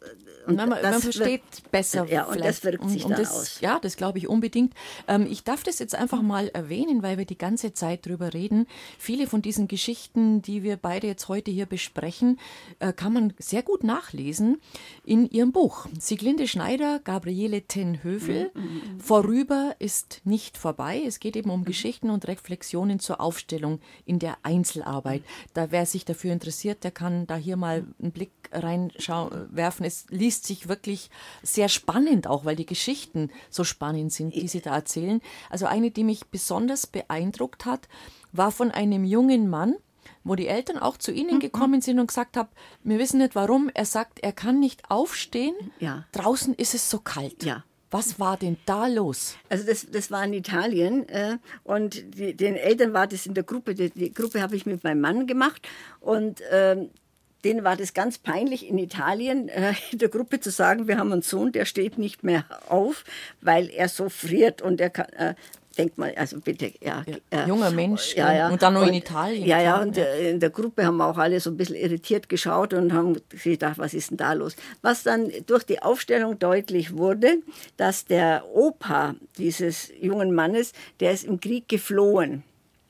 Und Na, man, das man versteht wird, besser. Ja, und das wirkt um, sich um dann das, aus. Ja, das glaube ich unbedingt. Ähm, ich darf das jetzt einfach mal erwähnen, weil wir die ganze Zeit drüber reden. Viele von diesen Geschichten, die wir beide jetzt heute hier besprechen, äh, kann man sehr gut nachlesen in ihrem Buch. Sieglinde Schneider, Gabriele ten Hövel. Mhm. Vorüber ist nicht vorbei. Es geht eben um mhm. Geschichten und Reflexionen zur Aufstellung in der Einzelarbeit. Da, wer sich dafür interessiert, der kann da hier mal einen Blick reinwerfen. Es liest sich wirklich sehr spannend auch, weil die Geschichten so spannend sind, die sie da erzählen. Also eine, die mich besonders beeindruckt hat, war von einem jungen Mann, wo die Eltern auch zu ihnen gekommen sind und gesagt haben, wir wissen nicht warum. Er sagt, er kann nicht aufstehen. Ja. Draußen ist es so kalt. Ja. Was war denn da los? Also das, das war in Italien äh, und die, den Eltern war das in der Gruppe, die, die Gruppe habe ich mit meinem Mann gemacht und ähm, denen war das ganz peinlich in Italien, äh, in der Gruppe zu sagen, wir haben einen Sohn, der steht nicht mehr auf, weil er so friert und er kann, äh, denk mal, also bitte, ja. ja äh, junger Mensch ja, ja. und dann nur und, in Italien. Ja, ja, und ja. in der Gruppe haben auch alle so ein bisschen irritiert geschaut und haben gedacht, was ist denn da los? Was dann durch die Aufstellung deutlich wurde, dass der Opa dieses jungen Mannes, der ist im Krieg geflohen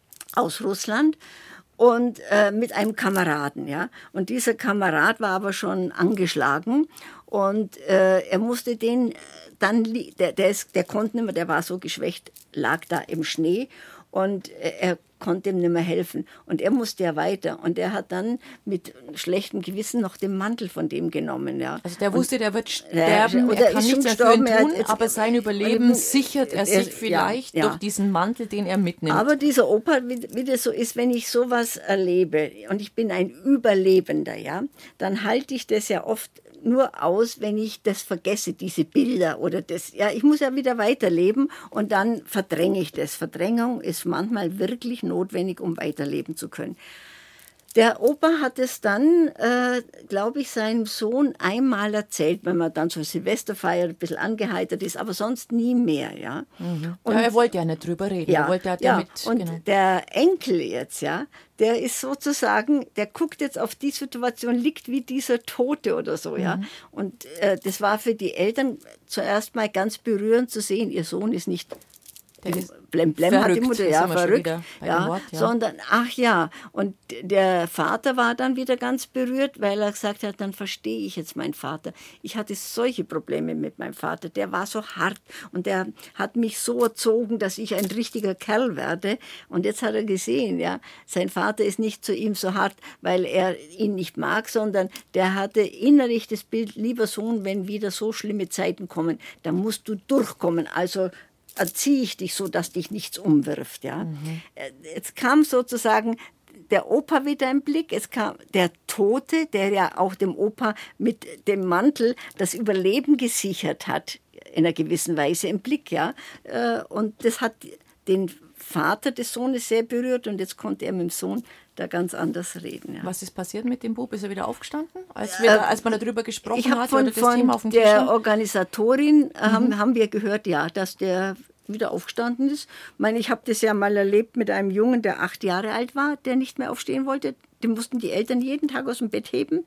aus Russland, und äh, mit einem Kameraden, ja. Und dieser Kamerad war aber schon angeschlagen und äh, er musste den dann, der, der, ist, der konnte nicht mehr, der war so geschwächt, lag da im Schnee und er konnte ihm nicht mehr helfen. Und er musste ja weiter. Und er hat dann mit schlechtem Gewissen noch den Mantel von dem genommen. Ja. Also der wusste, und, der wird sterben, er kann nichts dafür tun, jetzt, aber sein Überleben sichert er sich vielleicht ja, ja. durch diesen Mantel, den er mitnimmt. Aber dieser Opa, wie, wie das so ist, wenn ich sowas erlebe und ich bin ein Überlebender, ja, dann halte ich das ja oft nur aus, wenn ich das vergesse, diese Bilder oder das, ja, ich muss ja wieder weiterleben und dann verdränge ich das. Verdrängung ist manchmal wirklich notwendig, um weiterleben zu können. Der Opa hat es dann, äh, glaube ich, seinem Sohn einmal erzählt, wenn man dann so Silvesterfeier ein bisschen angeheitert ist, aber sonst nie mehr, ja. Mhm. Und ja, er wollte ja nicht drüber reden. Ja, er wollte ja, ja. Damit, und genau. der Enkel jetzt, ja, der ist sozusagen, der guckt jetzt auf die Situation, liegt wie dieser Tote oder so, mhm. ja. Und äh, das war für die Eltern zuerst mal ganz berührend zu sehen, ihr Sohn ist nicht blem, blem verrückt, hat die Mutter, ja, verrückt, ja, Wort, ja. sondern, ach ja, und der Vater war dann wieder ganz berührt, weil er gesagt hat, dann verstehe ich jetzt meinen Vater. Ich hatte solche Probleme mit meinem Vater, der war so hart und der hat mich so erzogen, dass ich ein richtiger Kerl werde und jetzt hat er gesehen, ja, sein Vater ist nicht zu ihm so hart, weil er ihn nicht mag, sondern der hatte innerlich das Bild, lieber Sohn, wenn wieder so schlimme Zeiten kommen, dann musst du durchkommen, also erziehe ich dich so, dass dich nichts umwirft. Ja? Mhm. Jetzt kam sozusagen der Opa wieder im Blick, es kam der Tote, der ja auch dem Opa mit dem Mantel das Überleben gesichert hat, in einer gewissen Weise im Blick. Ja? Und das hat den Vater des Sohnes sehr berührt und jetzt konnte er mit dem Sohn da ganz anders reden. Ja. Was ist passiert mit dem Bub? Ist er wieder aufgestanden, als, wir, äh, als man darüber gesprochen ich hat? Von, oder das von Thema auf dem der Tisch Organisatorin mhm. haben, haben wir gehört, ja, dass der wieder aufgestanden ist. Ich meine, ich habe das ja mal erlebt mit einem Jungen, der acht Jahre alt war, der nicht mehr aufstehen wollte. Den mussten die Eltern jeden Tag aus dem Bett heben.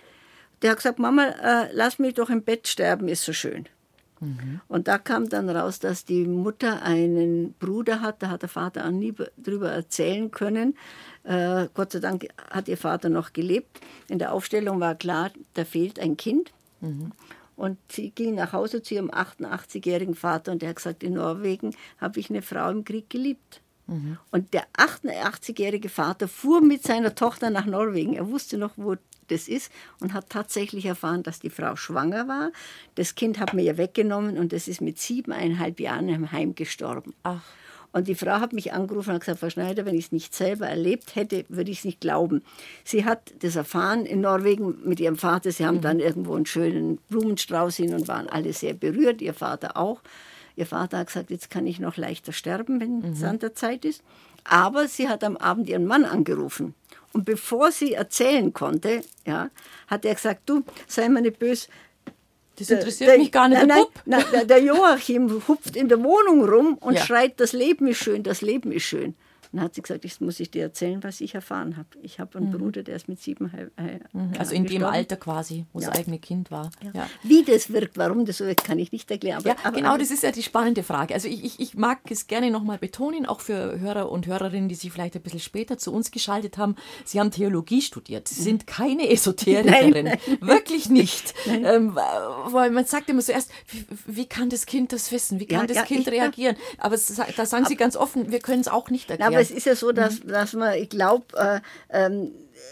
Der hat gesagt, Mama, äh, lass mich doch im Bett sterben, ist so schön. Mhm. Und da kam dann raus, dass die Mutter einen Bruder hat, da hat der Vater auch nie drüber erzählen können. Äh, Gott sei Dank hat ihr Vater noch gelebt. In der Aufstellung war klar, da fehlt ein Kind. Mhm. Und sie ging nach Hause zu ihrem achtundachtzigjährigen Vater und der hat gesagt, in Norwegen habe ich eine Frau im Krieg geliebt. Mhm. Und der achtundachtzigjährige Vater fuhr mit seiner Tochter nach Norwegen. Er wusste noch, wo das ist und hat tatsächlich erfahren, dass die Frau schwanger war. Das Kind hat mir ja weggenommen und das ist mit siebeneinhalb Jahren im Heim gestorben. Ach. Und die Frau hat mich angerufen und gesagt, Frau Schneider, wenn ich es nicht selber erlebt hätte, würde ich es nicht glauben. Sie hat das erfahren in Norwegen mit ihrem Vater. Sie haben mhm. dann irgendwo einen schönen Blumenstrauß hin und waren alle sehr berührt, ihr Vater auch. Ihr Vater hat gesagt, jetzt kann ich noch leichter sterben, wenn es mhm. an der Zeit ist. Aber sie hat am Abend ihren Mann angerufen. Und bevor sie erzählen konnte, ja, hat er gesagt, du, sei mir nicht böse. Das interessiert der, mich gar nicht, nein, der Bub. Nein, nein, der Joachim hupft in der Wohnung rum und ja. schreit, das Leben ist schön, das Leben ist schön. Dann hat sie gesagt, das muss ich dir erzählen, was ich erfahren habe. Ich habe einen mhm. Bruder, der ist mit sieben äh, Also in dem Alter quasi, wo ja. das eigene Kind war. Ja. Ja. Wie das wirkt, warum das so wirkt, kann ich nicht erklären. Aber, ja, aber, genau, aber, das ist ja die spannende Frage. Also ich, ich, ich mag es gerne nochmal betonen, auch für Hörer und Hörerinnen, die sich vielleicht ein bisschen später zu uns geschaltet haben. Sie haben Theologie studiert. Sie sind keine Esoterikerin. Nein, nein. Wirklich nicht. Ähm, weil man sagt immer zuerst, wie, wie kann das Kind das wissen? Wie kann ja, das ja, Kind reagieren? Aber da sagen Sie ganz offen, wir können es auch nicht erklären. Aber es ist ja so, dass, mhm. dass man, ich glaube, äh, ähm,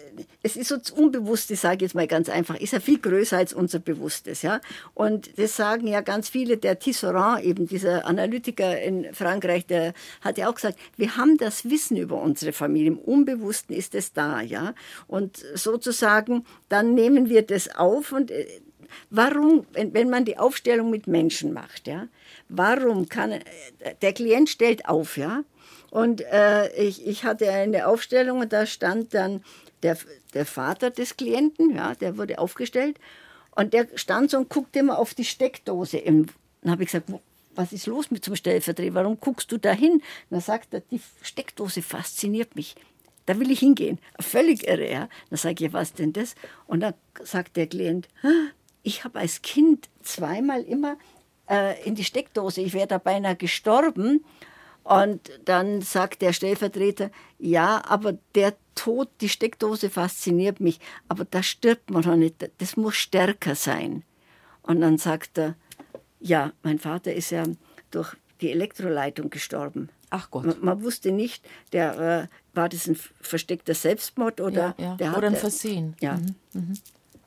es ist so das Unbewusste, sage ich jetzt mal ganz einfach, ist ja viel größer als unser Bewusstes. Ja? Und das sagen ja ganz viele, der Tisserand, eben dieser Analytiker in Frankreich, der hat ja auch gesagt, wir haben das Wissen über unsere Familie, im Unbewussten ist es da. Ja? Und sozusagen, dann nehmen wir das auf und äh, warum, wenn, wenn man die Aufstellung mit Menschen macht, ja, warum kann, äh, der Klient stellt auf, ja, und äh, ich, ich hatte eine Aufstellung und da stand dann der, der Vater des Klienten, ja, der wurde aufgestellt und der stand so und guckte immer auf die Steckdose. Im, dann habe ich gesagt, was ist los mit zum Stellvertreter, warum guckst du da hin? Dann sagt er, die Steckdose fasziniert mich, da will ich hingehen. Völlig irre, ja. Dann sage ich, was denn das? Und dann sagt der Klient, ich habe als Kind zweimal immer äh, in die Steckdose, ich wäre da beinahe gestorben. Und dann sagt der Stellvertreter, ja, aber der Tod, die Steckdose fasziniert mich, aber da stirbt man doch nicht, das muss stärker sein. Und dann sagt er, ja, mein Vater ist ja durch die Elektroleitung gestorben. Ach Gott. Man, man wusste nicht, der, äh, war das ein versteckter Selbstmord oder, ja, ja. Der oder ein hatte, Versehen. Ja. Mhm. Mhm.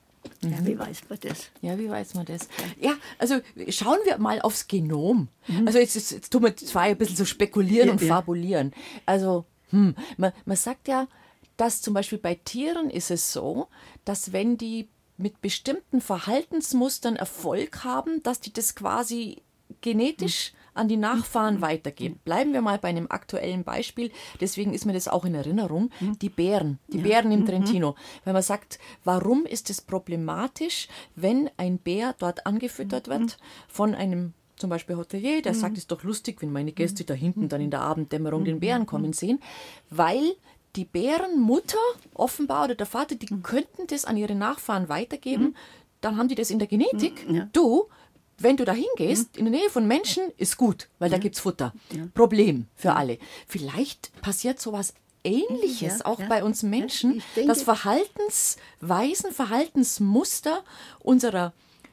Ja, wie weiß man das? Ja, wie weiß man das? Ja, also schauen wir mal aufs Genom. Mhm. Also jetzt, jetzt, jetzt tun wir zwar ein bisschen so spekulieren ja, und ja. fabulieren. Also, hm, man, man sagt ja, dass zum Beispiel bei Tieren ist es so, dass wenn die mit bestimmten Verhaltensmustern Erfolg haben, dass die das quasi genetisch an die Nachfahren weitergeben. Bleiben wir mal bei einem aktuellen Beispiel, deswegen ist mir das auch in Erinnerung, die Bären, die ja. Bären im Trentino. Wenn man sagt, warum ist es problematisch, wenn ein Bär dort angefüttert wird von einem zum Beispiel Hotelier, der sagt, es ist doch lustig, wenn meine Gäste da hinten dann in der Abenddämmerung den Bären kommen sehen, weil die Bärenmutter offenbar oder der Vater, die könnten das an ihre Nachfahren weitergeben, dann haben die das in der Genetik. Ja. Du, wenn du da hingehst, in der Nähe von Menschen, ist gut, weil ja. da gibt es Futter. Ja. Problem für alle. Vielleicht passiert sowas Ähnliches ja, auch ja. bei uns Menschen, Ich denke, dass Verhaltensweisen, Verhaltensmuster unserer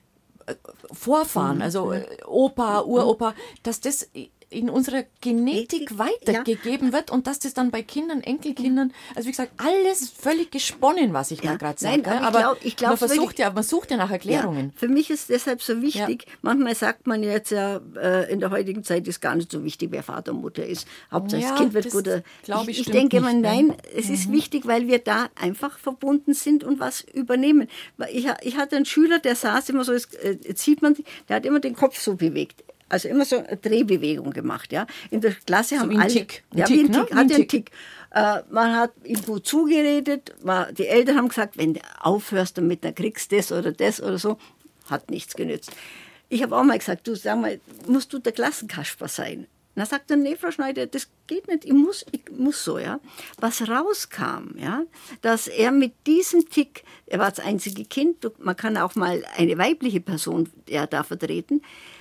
Vorfahren, also Opa, Uropa, dass das in unserer Genetik weitergegeben ja. wird und dass das dann bei Kindern, Enkelkindern, also wie gesagt, alles völlig gesponnen, was ich ja. da gerade sage. Nein, aber, aber ich glaub, ich glaub, man versucht ja, man sucht ja nach Erklärungen. Ja, für mich ist deshalb so wichtig, ja. manchmal sagt man jetzt ja, äh, in der heutigen Zeit ist gar nicht so wichtig, wer Vater und Mutter ist. Hauptsache ja, das Kind wird das gut. Ich, ich, ich denke immer, nein, es mhm. ist wichtig, weil wir da einfach verbunden sind und was übernehmen. Ich, ich hatte einen Schüler, der saß immer so, jetzt sieht man, der hat immer den Kopf so bewegt. Also immer so eine Drehbewegung gemacht, ja. In der Klasse so haben wie ein alle, Tick. Ein ja, Tick, wie ein ne? Tick, hatte einen Tick. Äh, man hat ihm gut zugeredet, man, die Eltern haben gesagt, wenn du aufhörst damit, dann kriegst du das oder das oder so. Hat nichts genützt. Ich habe auch mal gesagt, du sag mal, musst du der Klassenkasper sein? Dann sagt er, nee, Frau Schneider, das geht nicht, ich muss, ich muss so, ja. Was rauskam, ja, dass er mit diesem Tick, er war das einzige Kind, man kann auch mal eine weibliche Person ja, da vertreten,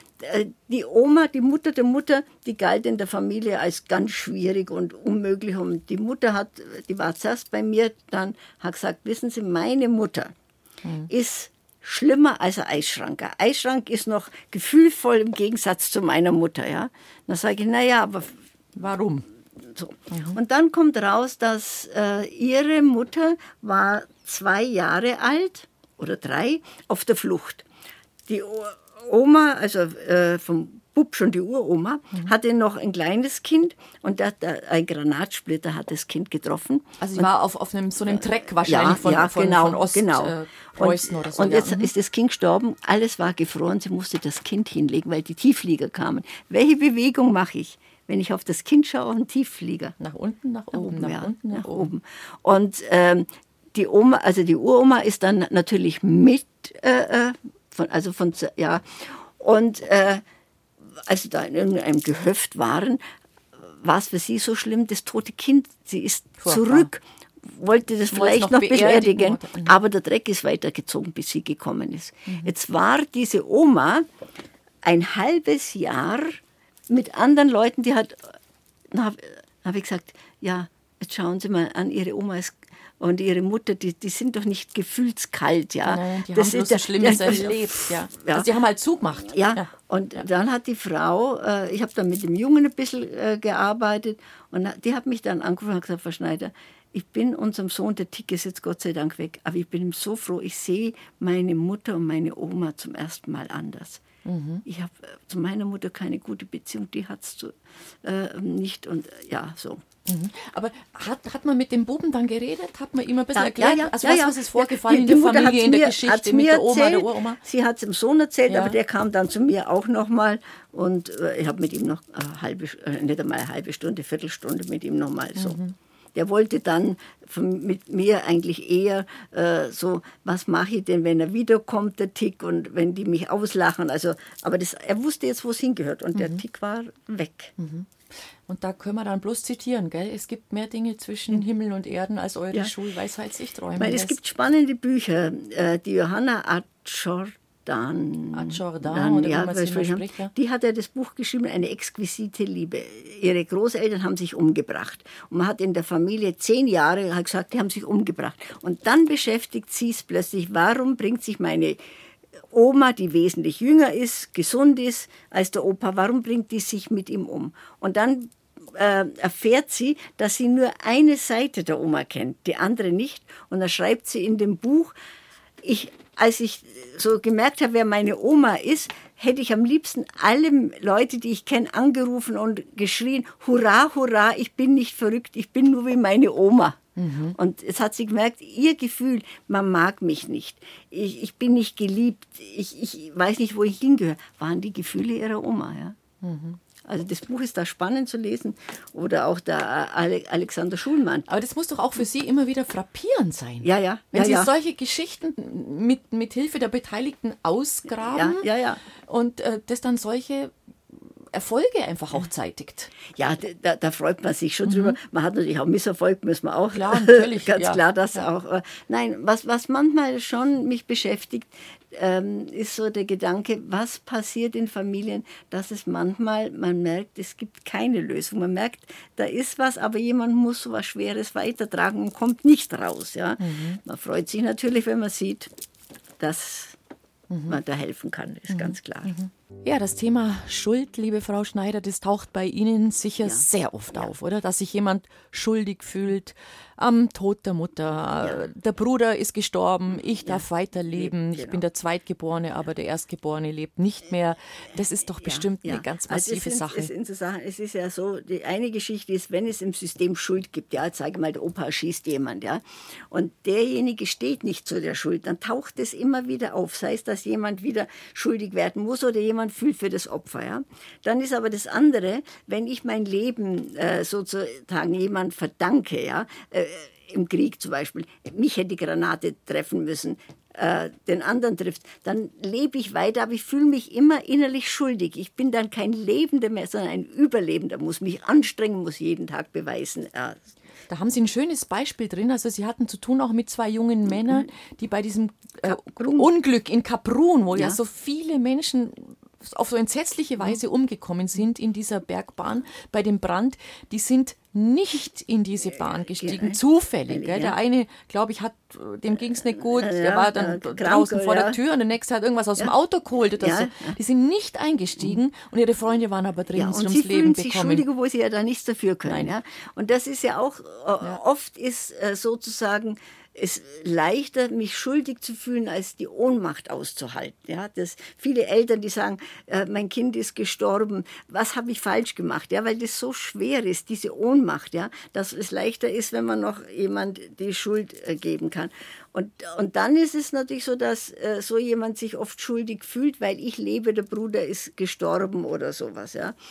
die Oma, die Mutter der Mutter, die galt in der Familie als ganz schwierig und unmöglich. Und die Mutter hat, die war zuerst bei mir, dann hat gesagt, wissen Sie, meine Mutter mhm. ist schlimmer als ein Eisschrank. Ein Eisschrank ist noch gefühlvoll im Gegensatz zu meiner Mutter. Ja? Dann sage ich, naja, aber warum? So. Mhm. Und dann kommt raus, dass äh, ihre Mutter war zwei Jahre alt oder drei auf der Flucht. Die Oma, also äh, vom Bub schon die Uroma, mhm. hatte noch ein kleines Kind und der, der, ein Granatsplitter hat das Kind getroffen. Also sie und, war auf, auf einem, so einem Treck wahrscheinlich ja, von, ja, von, genau, von Ostpreußen genau. oder so. Und ja. jetzt mhm. ist das Kind gestorben, alles war gefroren, sie musste das Kind hinlegen, weil die Tiefflieger kamen. Welche Bewegung mache ich, wenn ich auf das Kind schaue, auf einen Tiefflieger? Nach unten, nach, nach oben, nach ja, unten, nach, nach oben. oben. Und ähm, die Oma, also die Uroma ist dann natürlich mit, äh, von, also von, ja, und äh, als sie da in irgendeinem Gehöft waren, war es für sie so schlimm, das tote Kind, sie ist Furchtbar. zurück, wollte das Wollte vielleicht noch noch beerdigen beerdigen, oder- Mhm. aber der Dreck ist weitergezogen, bis sie gekommen ist. Mhm. Jetzt war diese Oma ein halbes Jahr mit anderen Leuten, die hat, dann habe hab ich gesagt, ja, jetzt schauen Sie mal an, Ihre Oma ist und ihre Mutter, die, die sind doch nicht gefühlskalt, ja. Nein, die Das haben bloß ist so ja- Schlimmes ja, erlebt. Ja. ja. Also die haben halt zugemacht. Ja, Ja. und dann hat die Frau, äh, ich habe dann mit dem Jungen ein bisschen äh, gearbeitet und die hat mich dann angerufen und gesagt, Frau Schneider, ich bin unserem Sohn, der Tick ist jetzt Gott sei Dank weg, aber ich bin ihm so froh, ich sehe meine Mutter und meine Oma zum ersten Mal anders. Mhm. Ich habe äh, zu meiner Mutter keine gute Beziehung, die hat es äh, nicht und äh, ja, so. Mhm. Aber hat, hat man mit dem Buben dann geredet? Hat man ihm ein bisschen Ja, erklärt? ja, ja, also ja, was, ja. was ist vorgefallen Die- in die der Mutter Familie, hat's in der mir- Geschichte hat's mit mir der Oma, erzählt. der Uroma? Sie hat es dem Sohn erzählt, Ja. aber der kam dann zu mir auch nochmal und äh, ich habe mit ihm noch eine halbe, äh, nicht einmal eine halbe Stunde, Viertelstunde mit ihm nochmal so. Mhm. Der wollte dann von, mit mir eigentlich eher äh, so, was mache ich denn, wenn er wiederkommt, der Tick, und wenn die mich auslachen. Also, aber das, er wusste jetzt, wo es hingehört und Mhm. der Tick war weg. Und da können wir dann bloß zitieren, gell? Es gibt mehr Dinge zwischen Himmel und Erden, als eure Ja. Schulweisheit sich träumen Weil es lässt. gibt spannende Bücher. Äh, die Johanna Adjordan, Adjordan, oder wie man weiß sie immer ich, spricht, ja. die hat ja das Buch geschrieben, Eine exquisite Liebe. Ihre Großeltern haben sich umgebracht. Und man hat in der Familie zehn Jahre hat gesagt, die haben sich umgebracht. Und dann beschäftigt sie es plötzlich, warum bringt sich meine Oma, die wesentlich jünger ist, gesund ist als der Opa, warum bringt die sich mit ihm um? Und dann äh, erfährt sie, dass sie nur eine Seite der Oma kennt, die andere nicht. Und dann schreibt sie in dem Buch, ich, als ich so gemerkt habe, wer meine Oma ist, hätte ich am liebsten alle Leute, die ich kenne, angerufen und geschrien, hurra, hurra, ich bin nicht verrückt, ich bin nur wie meine Oma. Mhm. Und jetzt hat sie gemerkt, ihr Gefühl, man mag mich nicht, ich, ich bin nicht geliebt, ich, ich weiß nicht, wo ich hingehöre, waren die Gefühle ihrer Oma. Ja? Mhm. Also das Buch ist da spannend zu lesen. Oder auch der Ale- Alexander Schulmann. Aber das muss doch auch für Sie immer wieder frappierend sein. Ja, ja. Wenn ja, Sie ja. solche Geschichten mit, mit Hilfe der Beteiligten ausgraben Ja, ja, ja. und äh, das dann solche Erfolge einfach auch zeitigt. Ja, da, da freut man sich schon drüber. Man hat natürlich auch Misserfolg, müssen wir auch. Klar, natürlich, Ganz ja. klar, das Ja. auch. Nein, was, was manchmal schon mich beschäftigt, ähm, ist so der Gedanke, was passiert in Familien, dass es manchmal, man merkt, es gibt keine Lösung. Man merkt, da ist was, aber jemand muss so was Schweres weitertragen und kommt nicht raus. Ja? Mhm. Man freut sich natürlich, wenn man sieht, dass mhm. man da helfen kann, ist mhm. ganz klar. Mhm. Ja, das Thema Schuld, liebe Frau Schneider, das taucht bei Ihnen sicher Ja. sehr oft Ja. auf, oder? Dass sich jemand schuldig fühlt am Tod der Mutter. Ja. Der Bruder ist gestorben, ich darf weiterleben. Leben, Ich genau. bin der Zweitgeborene, aber der Erstgeborene lebt nicht mehr. Das ist doch bestimmt Ja, ja. eine ganz Also massive es sind, Sache. Es, sind so Sachen, es ist ja so, die eine Geschichte ist, wenn es im System Schuld gibt, ja, jetzt sage ich mal, der Opa schießt jemand, ja, und derjenige steht nicht zu der Schuld, dann taucht es immer wieder auf, sei es, dass jemand wieder schuldig werden muss oder jemand fühlt für das Opfer, ja. Dann ist aber das andere, wenn ich mein Leben äh, sozusagen jemand verdanke, ja, äh, im Krieg zum Beispiel, mich hätte die Granate treffen müssen, äh, den anderen trifft, dann lebe ich weiter, aber ich fühle mich immer innerlich schuldig. Ich bin dann kein Lebender mehr, sondern ein Überlebender, muss mich anstrengen, muss jeden Tag beweisen. Ja. Da haben Sie ein schönes Beispiel drin. Also Sie hatten zu tun auch mit zwei jungen Männern, die bei diesem äh, Unglück in Kaprun, wo ja. ja so viele Menschen auf so entsetzliche Weise umgekommen sind in dieser Bergbahn bei dem Brand, die sind nicht in diese Bahn gestiegen, Ja. zufällig. Ja. Gell? Der eine, glaube ich, hat, dem ging es nicht gut, Ja, der war dann krank, draußen vor ja. der Tür und der nächste hat irgendwas aus Ja. dem Auto geholt oder Ja. so. Die sind nicht eingestiegen und ihre Freunde waren aber drin Ja, und sind und ums sie Leben fühlen sich bekommen. schuldig, obwohl sie ja da nichts dafür können. Nein. Ja? Und das ist ja auch, äh, oft ist äh, sozusagen es leichter, mich schuldig zu fühlen, als die Ohnmacht auszuhalten. Ja, das, viele Eltern, die sagen, äh, mein Kind ist gestorben, was habe ich falsch gemacht? Ja, weil das so schwer ist, diese Ohnmacht, ja, dass es leichter ist, wenn man noch jemand die Schuld äh, geben kann. Und, und dann ist es natürlich so, dass äh, so jemand sich oft schuldig fühlt, weil ich lebe, der Bruder ist gestorben oder sowas. Ja.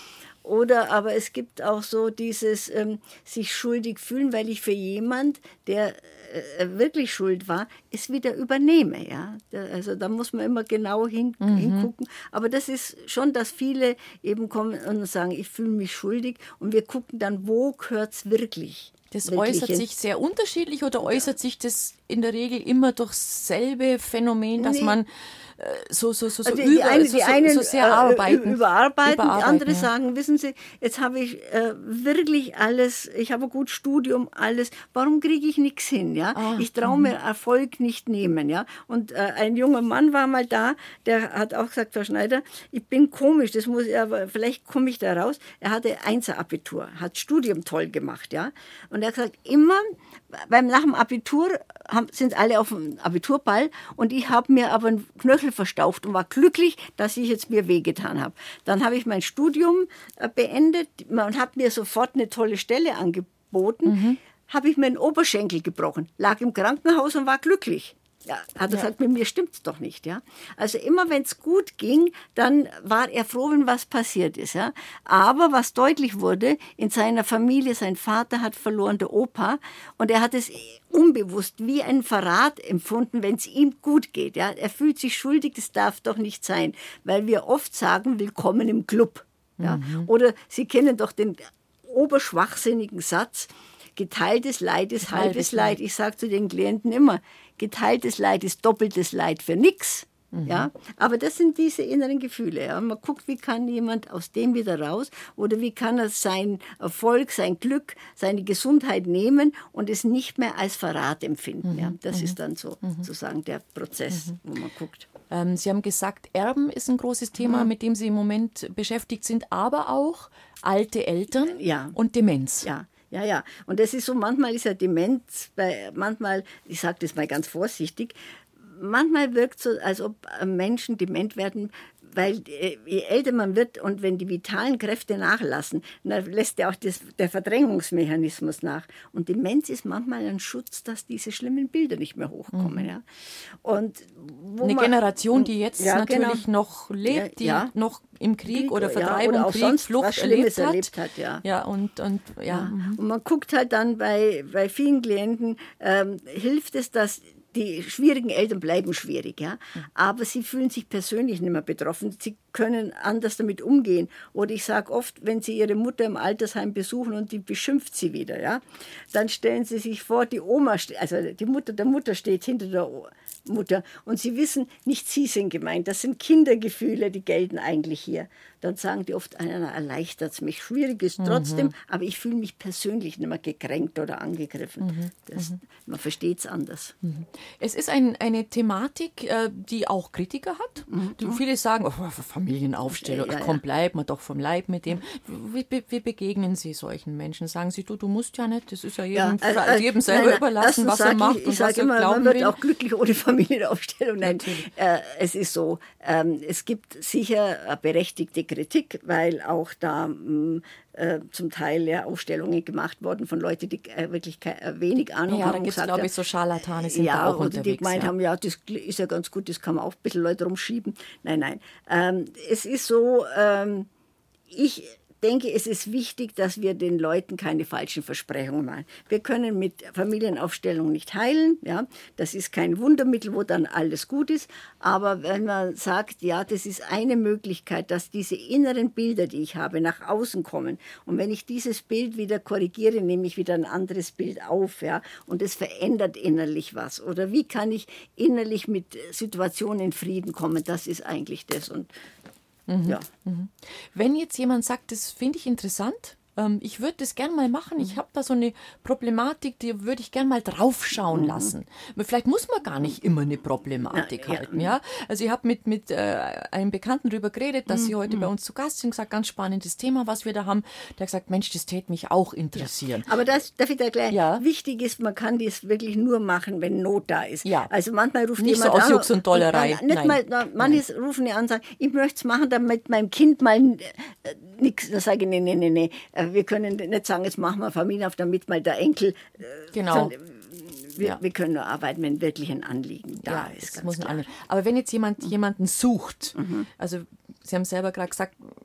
Oder aber es gibt auch so dieses ähm, sich schuldig fühlen, weil ich für jemand, der äh, wirklich schuld war, es wieder übernehme. Ja? Da, also da muss man immer genau hin, mhm. hingucken. Aber das ist schon, dass viele eben kommen und sagen, ich fühle mich schuldig. Und wir gucken dann, wo gehört es wirklich. Das äußert sich sehr unterschiedlich oder äußert sich das in der Regel immer durch selbe Phänomen, dass nee. man äh, so, so, so, so, also die, über, eine, so, die einen so sehr arbeiten, äh, überarbeiten, überarbeiten, andere ja. sagen, wissen Sie, jetzt habe ich äh, wirklich alles, ich habe ein gutes Studium, alles, warum kriege ich nichts hin? Ja? Ah, ich traue mir Erfolg nicht nehmen. Ja? Und äh, ein junger Mann war mal da, der hat auch gesagt, Frau Schneider, ich bin komisch, das muss ich, aber vielleicht komme ich da raus. Er hatte Einser-Abitur, hat Studium toll gemacht. Ja? Und er hat gesagt, immer beim nach dem Abitur haben, sind alle auf dem Abiturball und ich habe mir aber einen Knöchel verstaucht und war glücklich, dass ich jetzt mir wehgetan habe. Dann habe ich mein Studium äh, beendet. Man hat mir sofort eine tolle Stelle angeboten. Mhm. Habe ich mir einen Oberschenkel gebrochen, lag im Krankenhaus und war glücklich. Ja, hat er ja. gesagt, mit mir stimmt's doch nicht. Ja? Also immer wenn es gut ging, dann war er froh, wenn was passiert ist. Ja? Aber was deutlich wurde, in seiner Familie, sein Vater hat verloren, der Opa, und er hat es unbewusst wie einen Verrat empfunden, wenn es ihm gut geht. Ja? Er fühlt sich schuldig, das darf doch nicht sein, weil wir oft sagen, willkommen im Club. Ja? Mhm. Oder Sie kennen doch den oberschwachsinnigen Satz, geteiltes Leid ist halbes Leid. Ich sage zu den Klienten immer, geteiltes Leid ist doppeltes Leid für nichts. Mhm. Ja? Aber das sind diese inneren Gefühle. Ja? Man guckt, wie kann jemand aus dem wieder raus oder wie kann er seinen Erfolg, sein Glück, seine Gesundheit nehmen und es nicht mehr als Verrat empfinden. Mhm. Ja? Das mhm. ist dann so mhm. sozusagen der Prozess, mhm. wo man guckt. Ähm, Sie haben gesagt, Erben ist ein großes Thema, mhm. mit dem Sie im Moment beschäftigt sind, aber auch alte Eltern ja. und Demenz. Ja. Ja, ja. Und das ist so, manchmal ist ja Demenz, bei, manchmal, ich sage das mal ganz vorsichtig, manchmal wirkt es so, als ob Menschen dement werden, weil je älter man wird und wenn die vitalen Kräfte nachlassen, dann lässt ja auch das, der Verdrängungsmechanismus nach. Und Demenz ist manchmal ein Schutz, dass diese schlimmen Bilder nicht mehr hochkommen. Mhm. Ja. Und wo Eine man, Generation, die jetzt ja, natürlich genau. noch lebt, die ja. noch im Krieg, Krieg oder Vertreibung, ja, oder auch Krieg, sonst Flucht was erlebt hat. erlebt hat. Ja, ja und, und, ja. ja. Und man guckt halt dann bei, bei vielen Klienten, ähm, hilft es, dass die schwierigen Eltern bleiben schwierig, ja, aber sie fühlen sich persönlich nicht mehr betroffen. Sie können anders damit umgehen. Oder ich sage oft, wenn sie ihre Mutter im Altersheim besuchen und die beschimpft sie wieder, ja, dann stellen sie sich vor, die Oma, also die Mutter der Mutter steht hinter der Mutter und sie wissen, nicht sie sind gemeint, das sind Kindergefühle, die gelten eigentlich hier. Dann sagen die oft, einer erleichtert es mich. Schwierig ist trotzdem, mhm. aber ich fühle mich persönlich nicht mehr gekränkt oder angegriffen. Mhm. Das, mhm. Man versteht es anders. Mhm. Es ist ein, eine Thematik, die auch Kritiker hat. Mhm. Die viele sagen, oh, Familienaufstellung, ja, ja, komm, bleib mal doch vom Leib mit dem. Wie, wie, wie begegnen Sie solchen Menschen? Sagen Sie, du, du musst ja nicht, das ist ja jedem, ja, also, jedem selber nein, überlassen, was er macht ich, ich und was er immer, glauben man wird will. auch glücklich ohne Familienaufstellung. Nein, äh, es ist so, ähm, es gibt sicher berechtigte Kritik, weil auch da mh, äh, zum Teil ja Aufstellungen gemacht worden von Leuten, die äh, wirklich äh, wenig Ahnung ja, haben. Ja, da gibt es, glaube ich, so Scharlatane sind ja, da auch oder unterwegs. Die gemeint ja. haben, ja, das ist ja ganz gut, das kann man auch ein bisschen Leute rumschieben. Nein, nein. Ähm, es ist so, ähm, ich denke, es ist wichtig, dass wir den Leuten keine falschen Versprechungen machen. Wir können mit Familienaufstellung nicht heilen, ja, das ist kein Wundermittel, wo dann alles gut ist, aber wenn man sagt, ja, das ist eine Möglichkeit, dass diese inneren Bilder, die ich habe, nach außen kommen und wenn ich dieses Bild wieder korrigiere, nehme ich wieder ein anderes Bild auf, ja, und es verändert innerlich was. Oder wie kann ich innerlich mit Situationen in Frieden kommen, das ist eigentlich das. Und Mhm. ja. Mhm. Wenn jetzt jemand sagt, das finde ich interessant, ähm, ich würde das gerne mal machen, ich habe da so eine Problematik, die würde ich gerne mal draufschauen mhm. lassen. Vielleicht muss man gar nicht immer eine Problematik ja, halten. Ja. Ja? Also ich habe mit, mit äh, einem Bekannten darüber geredet, dass mhm. sie heute bei uns zu Gast sind, gesagt, ganz spannendes Thema, was wir da haben. Der hat gesagt, Mensch, das täte mich auch interessieren. Ja. Aber das, darf ich da gleich, ja. wichtig ist, man kann das wirklich nur machen, wenn Not da ist. Ja. Also manchmal ruft nicht jemand so aus an, Jux und Dollerei. Und nicht Nein. Mal, manche rufen ja an und sagen, ich möchte es machen, damit mein Kind mal äh, nichts. Da sage ich, nee, nee, nee, nee, wir können nicht sagen, jetzt machen wir Familie auf, damit mal der Enkel. Äh, genau. Sondern, wir, ja. wir können nur arbeiten, wenn wirklich ein Anliegen da ja, ist. Das muss klar. ein Aber wenn jetzt jemand mhm. jemanden sucht, mhm. also Sie haben selber gerade gesagt,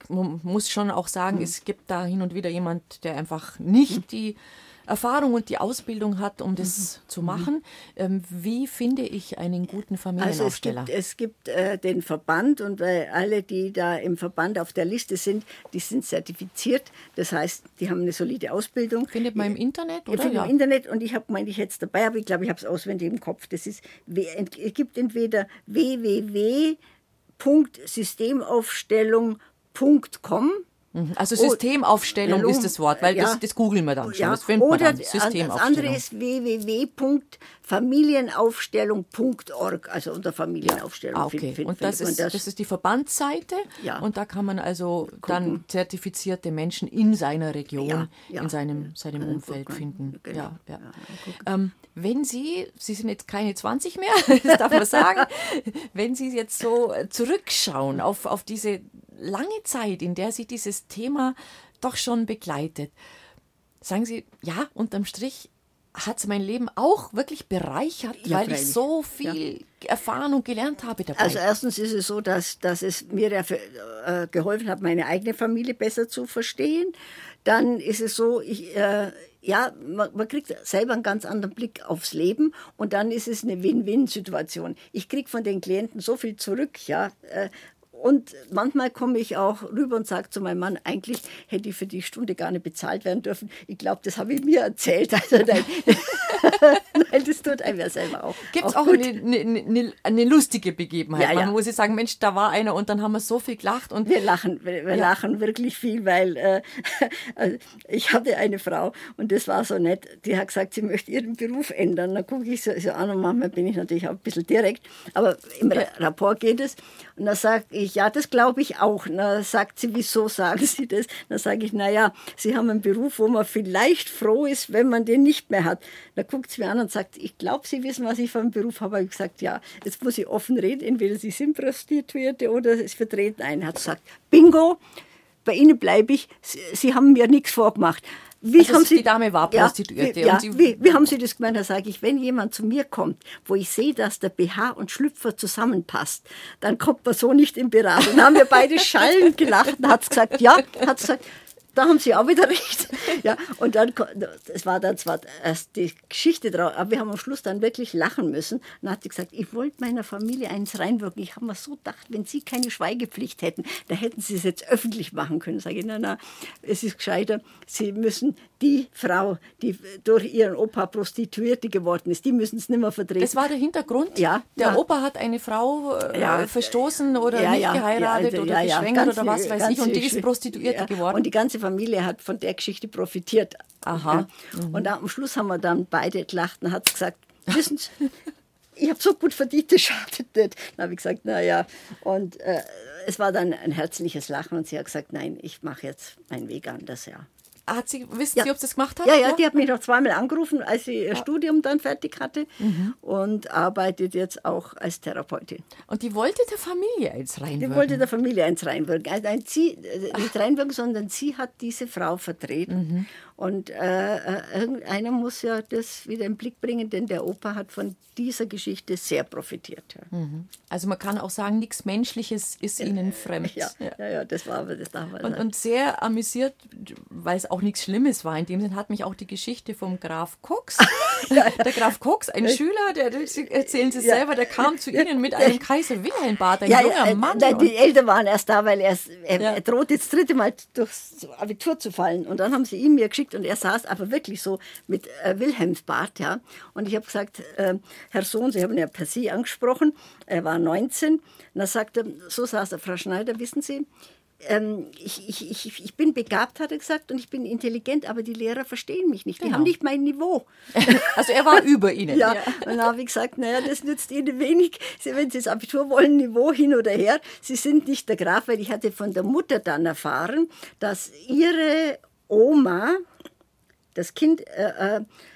man muss schon auch sagen, mhm. es gibt da hin und wieder jemand, der einfach nicht mhm. die Erfahrung und die Ausbildung hat, um das mhm. zu machen. Ähm, wie finde ich einen guten Familienaufsteller? Also es gibt, es gibt äh, den Verband und weil alle, die da im Verband auf der Liste sind, die sind zertifiziert. Das heißt, die haben eine solide Ausbildung. Findet man im Internet, oder? Ich finde ja. im Internet und ich habe gemeint, ich hätte es dabei, aber ich glaube, ich habe es auswendig im Kopf. Das ist, es gibt entweder w w w punkt systemaufstellung punkt com. Also Systemaufstellung oh, ist das Wort, weil ja, das, das googeln wir dann schon. Ja, das findet oder man dann. Systemaufstellung. Das andere ist w w w punkt familienaufstellung punkt org, also unter Familienaufstellung. Ah, okay. Find, find, und das ist, das. das ist die Verbandsseite ja. und da kann man also gucken. Dann zertifizierte Menschen in seiner Region, ja, ja. in seinem, seinem ja, Umfeld finden. Genau. Ja, ja. Ja, ähm, wenn Sie, Sie sind jetzt keine zwanzig mehr, das darf man sagen, wenn Sie jetzt so zurückschauen auf, auf diese lange Zeit, in der Sie dieses Thema doch schon begleitet, sagen Sie, ja, unterm Strich hat es mein Leben auch wirklich bereichert, ja, weil freilich. ich so viel ja. erfahren und gelernt habe dabei. Also erstens ist es so, dass, dass es mir ja für, äh, geholfen hat, meine eigene Familie besser zu verstehen. Dann ist es so, ich, äh, ja, man, man kriegt selber einen ganz anderen Blick aufs Leben und dann ist es eine Win-Win-Situation. Ich kriege von den Klienten so viel zurück, ja, äh, und manchmal komme ich auch rüber und sage zu meinem Mann, eigentlich hätte ich für die Stunde gar nicht bezahlt werden dürfen. Ich glaube, das habe ich mir erzählt. Also nein, nein das tut einem ja selber auch. Gibt es auch, auch eine, eine, eine lustige Begebenheit? Ja, Man ja. muss sich sagen, Mensch, da war einer und dann haben wir so viel gelacht. Und wir lachen, wir, wir ja. lachen wirklich viel, weil äh, also ich hatte eine Frau und das war so nett, die hat gesagt, sie möchte ihren Beruf ändern. Dann gucke ich so, so an und manchmal bin ich natürlich auch ein bisschen direkt, aber im ja. Rapport geht es. Und dann sage ich, ja, das glaube ich auch. Na, sagt sie, wieso sagen Sie das? Dann sage ich, naja, Sie haben einen Beruf, wo man vielleicht froh ist, wenn man den nicht mehr hat. Dann guckt sie mir an und sagt, ich glaube, Sie wissen, was ich für einen Beruf habe. Ich gesagt, ja, jetzt muss ich offen reden. Entweder Sie sind Prostituierte oder es vertreten einen. Hat gesagt, bingo, bei Ihnen bleibe ich. Sie, Sie haben mir nichts vorgemacht. Wie also haben Sie, die Dame war Prostituierte. Ja, und wie, sie, wie, wie haben Sie das gemeint? Da sage ich, wenn jemand zu mir kommt, wo ich sehe, dass der B H und Schlüpfer zusammenpasst, dann kommt man so nicht in Beratung. Dann haben wir beide schallend gelacht. Dann hat es gesagt, ja, hat gesagt, da haben Sie auch wieder recht. Ja, und dann, es war dann zwar erst die Geschichte drauf, aber wir haben am Schluss dann wirklich lachen müssen. Dann hat sie gesagt, ich wollte meiner Familie eins reinwirken. Ich habe mir so gedacht, wenn Sie keine Schweigepflicht hätten, dann hätten Sie es jetzt öffentlich machen können. Sage ich, na, na, es ist gescheiter. Sie müssen die Frau, die durch ihren Opa Prostituierte geworden ist, die müssen es nicht mehr vertreten. Das war der Hintergrund? Ja. Der ja. Opa hat eine Frau äh, ja, verstoßen oder ja, nicht ja, geheiratet ja, also, oder ja, geschwängert ganz, oder was weiß ich und die ist Prostituierte ja. geworden. Und die ganze Familie hat von der Geschichte profitiert. Aha. Ja. Mhm. Und am Schluss haben wir dann beide gelacht und hat gesagt, wissen Sie, ich habe so gut verdient, das schadet nicht. Dann habe ich gesagt, naja. Und äh, es war dann ein herzliches Lachen und sie hat gesagt, nein, ich mache jetzt meinen Weg anders, ja. Hat sie, wissen ja. Sie, ob sie das gemacht hat? Ja, ja, die hat mich noch zweimal angerufen, als sie ihr ja. Studium dann fertig hatte mhm. und arbeitet jetzt auch als Therapeutin. Und die wollte der Familie eins reinwirken? Die wollte der Familie eins reinwirken. Also nein, sie, nicht reinwirken, sondern sie hat diese Frau vertreten. Mhm. Und äh, irgendeiner muss ja das wieder im Blick bringen, denn der Opa hat von dieser Geschichte sehr profitiert. Ja. Mhm. Also man kann auch sagen, nichts Menschliches ist ja. Ihnen fremd. Ja, ja. ja, ja das war aber das darf man und, und sehr amüsiert, weil es auch nichts Schlimmes war. In dem Sinn hat mich auch die Geschichte vom Graf Cox. ja, der Graf Cox, ein Schüler, der, erzählen Sie ja. selber, der kam zu Ihnen mit einem Kaiser Wilhelm-Bart, ein ja, junger ja, Mann. Nein, die Eltern waren erst da, weil er, er, ja. er droht jetzt das dritte Mal durchs Abitur zu fallen. Und dann haben sie ihn mir geschickt und er saß aber wirklich so mit äh, Wilhelmsbart. Ja. Und ich habe gesagt, äh, Herr Sohn, Sie haben ihn ja per Sie angesprochen, er war neunzehn. Und dann sagte er, so saß er, Frau Schneider, wissen Sie, ähm, ich, ich, ich, ich bin begabt, hat er gesagt, und ich bin intelligent, aber die Lehrer verstehen mich nicht. Die genau. haben nicht mein Niveau. Also er war über Ihnen. Ja, ja. Und dann habe ich gesagt, naja, das nützt Ihnen wenig, wenn Sie das Abitur wollen, Niveau hin oder her. Sie sind nicht der Graf, weil ich hatte von der Mutter dann erfahren, dass ihre Oma das Kind äh,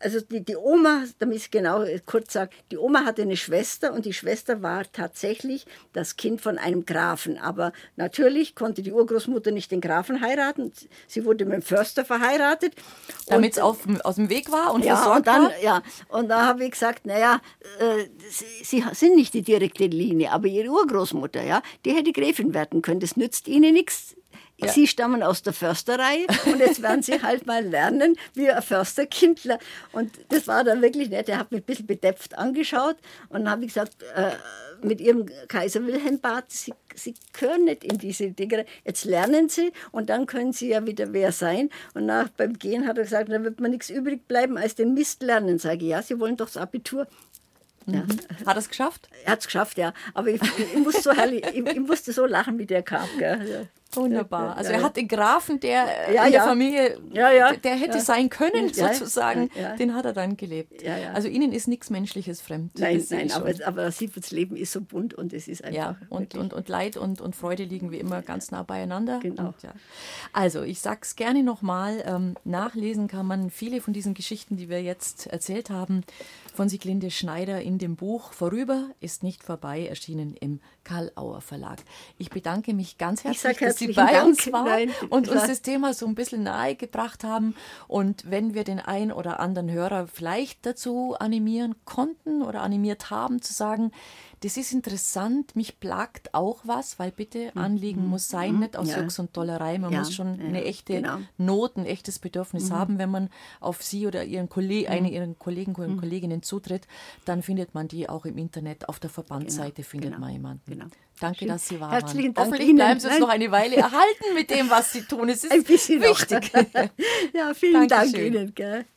also die, die Oma, damit ich genau kurz sage, die Oma hatte eine Schwester und die Schwester war tatsächlich das Kind von einem Grafen. Aber natürlich konnte die Urgroßmutter nicht den Grafen heiraten. Sie wurde mit dem Förster verheiratet. Damit es aus dem Weg war und ja, versorgt und dann, war? Ja, und da habe ich gesagt, naja, äh, sie, sie sind nicht die direkte Linie, aber ihre Urgroßmutter, ja, die hätte Gräfin werden können. Das nützt ihnen nichts. Ja. Sie stammen aus der Försterei und jetzt werden sie halt mal lernen, wie ein Försterkindler. Und das war dann wirklich nett. Er hat mich ein bisschen bedepft angeschaut und dann habe ich gesagt, äh, mit ihrem Kaiser Wilhelm Bad, sie, sie gehören nicht in diese Dinge. Jetzt lernen sie und dann können sie ja wieder wer sein. Und nach, beim Gehen hat er gesagt, da wird mir nichts übrig bleiben als den Mist lernen. Sage ich, ja, Sie wollen doch das Abitur. Ja. Mhm. Hat er es geschafft? Er hat es geschafft, ja. Aber ich, ich, musste so herrlich, ich, ich musste so lachen, wie der kam. Gell? Wunderbar. Also er hat den Grafen, der ja, in der ja. Familie, ja, ja. der hätte ja. sein können, ja, sozusagen, ja, ja. den hat er dann gelebt. Ja, ja. Also Ihnen ist nichts Menschliches fremd. Nein, nein, aber, aber das Leben ist so bunt und es ist einfach... Ja, und, und, und Leid und, und Freude liegen wie immer ganz nah beieinander. Genau. Und, ja. Also ich sage es gerne nochmal, ähm, nachlesen kann man viele von diesen Geschichten, die wir jetzt erzählt haben, von Sieglinde Schneider in dem Buch Vorüber ist nicht vorbei, erschienen im Karl-Auer Verlag. Ich bedanke mich ganz herzlich, dass Sie bei Dank. uns waren Nein, und uns das Thema so ein bisschen nahe gebracht haben. Und wenn wir den einen oder anderen Hörer vielleicht dazu animieren konnten oder animiert haben, zu sagen, das ist interessant, mich plagt auch was, weil bitte Anliegen mhm. muss sein, nicht aus ja. Jux und Tollerei. Man ja. muss schon ja. eine echte genau. Not, ein echtes Bedürfnis mhm. haben, wenn man auf Sie oder Ihren Kolleg- mhm. eine Ihrer Kollegen und mhm. Kolleginnen zutritt, dann findet man die auch im Internet. Auf der Verbandsseite genau. findet genau. man jemanden. Genau. Danke, Schön. dass Sie waren. Herzlichen Dank. Hoffentlich Ihnen. bleiben Sie uns Nein. noch eine Weile erhalten mit dem, was Sie tun. Es ist ein bisschen wichtig. ja, vielen Dankeschön. Dank Ihnen. Gell.